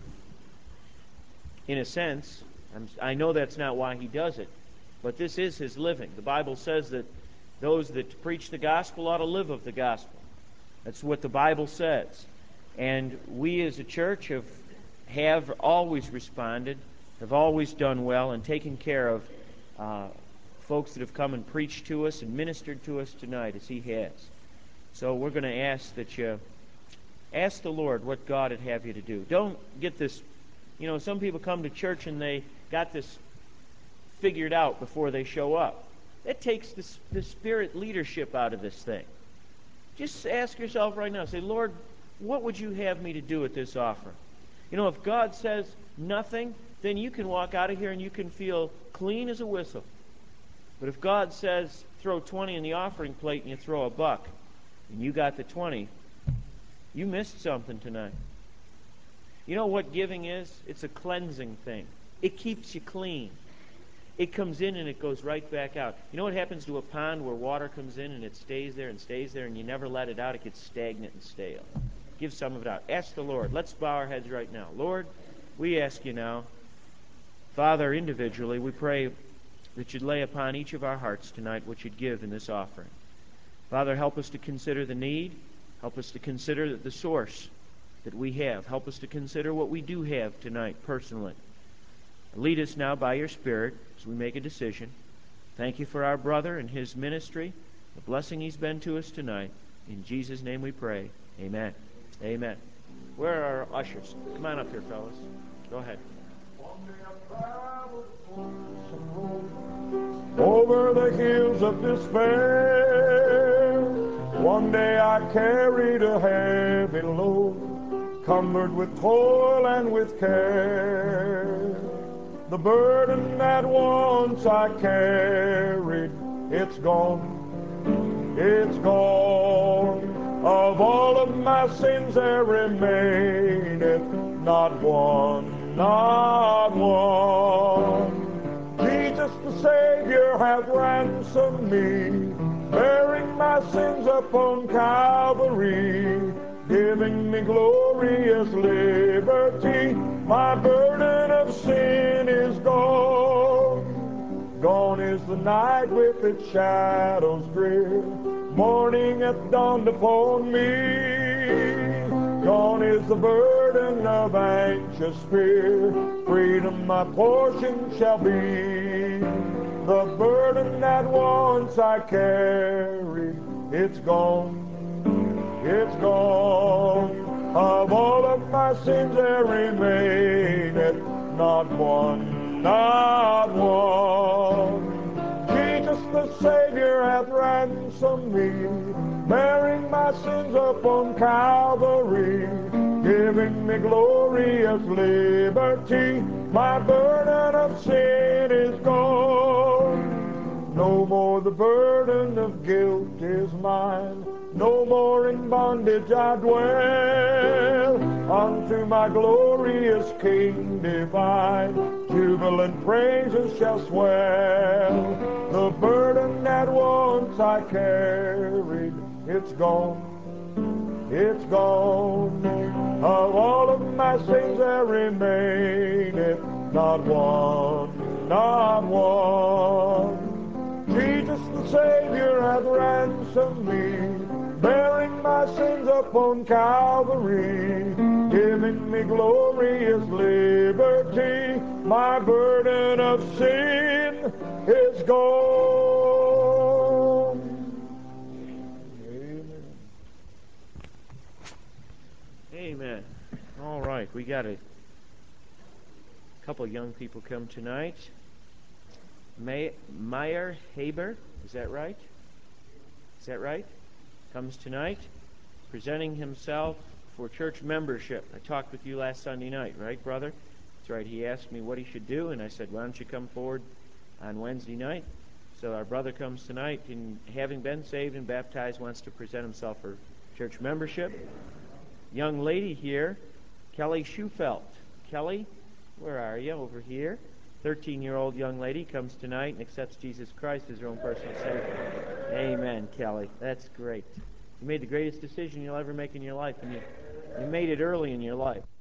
In a sense, I'm, I know that's not why he does it, but this is his living. The Bible says that those that preach the gospel ought to live of the gospel. That's what the Bible says. And we as a church have, have always responded, have always done well, and taken care of uh, folks that have come and preached to us and ministered to us tonight as he has. So we're going to ask that you ask the Lord what God would have you to do. Don't get this, you know, some people come to church and they got this figured out before they show up. It takes the, the Spirit leadership out of this thing. Just ask yourself right now, say, Lord, what would you have me to do with this offering? You know, if God says nothing, then you can walk out of here and you can feel clean as a whistle. But if God says throw twenty in the offering plate and you throw a buck, and you got the twenty, you missed something tonight. You know what giving is? It's a cleansing thing. It keeps you clean. It comes in and it goes right back out. You know what happens to a pond where water comes in and it stays there and stays there and you never let it out? It gets stagnant and stale. Give some of it out. Ask the Lord. Let's bow our heads right now. Lord, we ask you now, Father, individually, we pray that you'd lay upon each of our hearts tonight what you'd give in this offering. Father, help us to consider the need. Help us to consider the source that we have. Help us to consider what we do have tonight personally. Lead us now by your Spirit as we make a decision. Thank you for our brother and his ministry, the blessing he's been to us tonight. In Jesus' name we pray. Amen. Amen. Where are our ushers? Come on up here, fellas. Go ahead. Over the hills of despair, one day I carried a heavy load, cumbered with toil and with care. The burden that once I carried, it's gone, it's gone. Of all of my sins there remaineth not one, not one. Jesus the Savior hath ransomed me, bearing my sins upon Calvary, giving me glorious liberty. My burden of sin is gone. Gone is the night with its shadows drear. Morning hath dawned upon me. Gone is the burden of anxious fear. Freedom my portion shall be. The burden that once I carried, it's gone, it's gone. Of all of my sins there remaineth not one, not one. Jesus the Savior hath ransomed me, bearing my sins upon Calvary, giving me glorious liberty. My burden of sin is gone. No more the burden of guilt is mine. No more in bondage I dwell. Unto my glorious King divine, jubilant praises shall swell. The burden that once I carried, it's gone, it's gone. Of all of my sins there remaineth not one, not one. Jesus the Savior hath ransomed me, bearing my sins upon Calvary, giving me glorious liberty. My burden of sin is gone. Amen. Amen. All right, we got a couple young people come tonight. May, Meyer Haber, is that right? Is that right? Comes tonight, presenting himself for church membership. I talked with you last Sunday night, right, brother? That's right. He asked me what he should do, and I said, why don't you come forward on Wednesday night? So our brother comes tonight, and having been saved and baptized, wants to present himself for church membership. Young lady here, Kelly Schufelt. Kelly, where are you? Over here. thirteen-year-old young lady comes tonight and accepts Jesus Christ as her own personal Savior. Amen, Kelly. That's great. You made the greatest decision you'll ever make in your life, and you, you made it early in your life.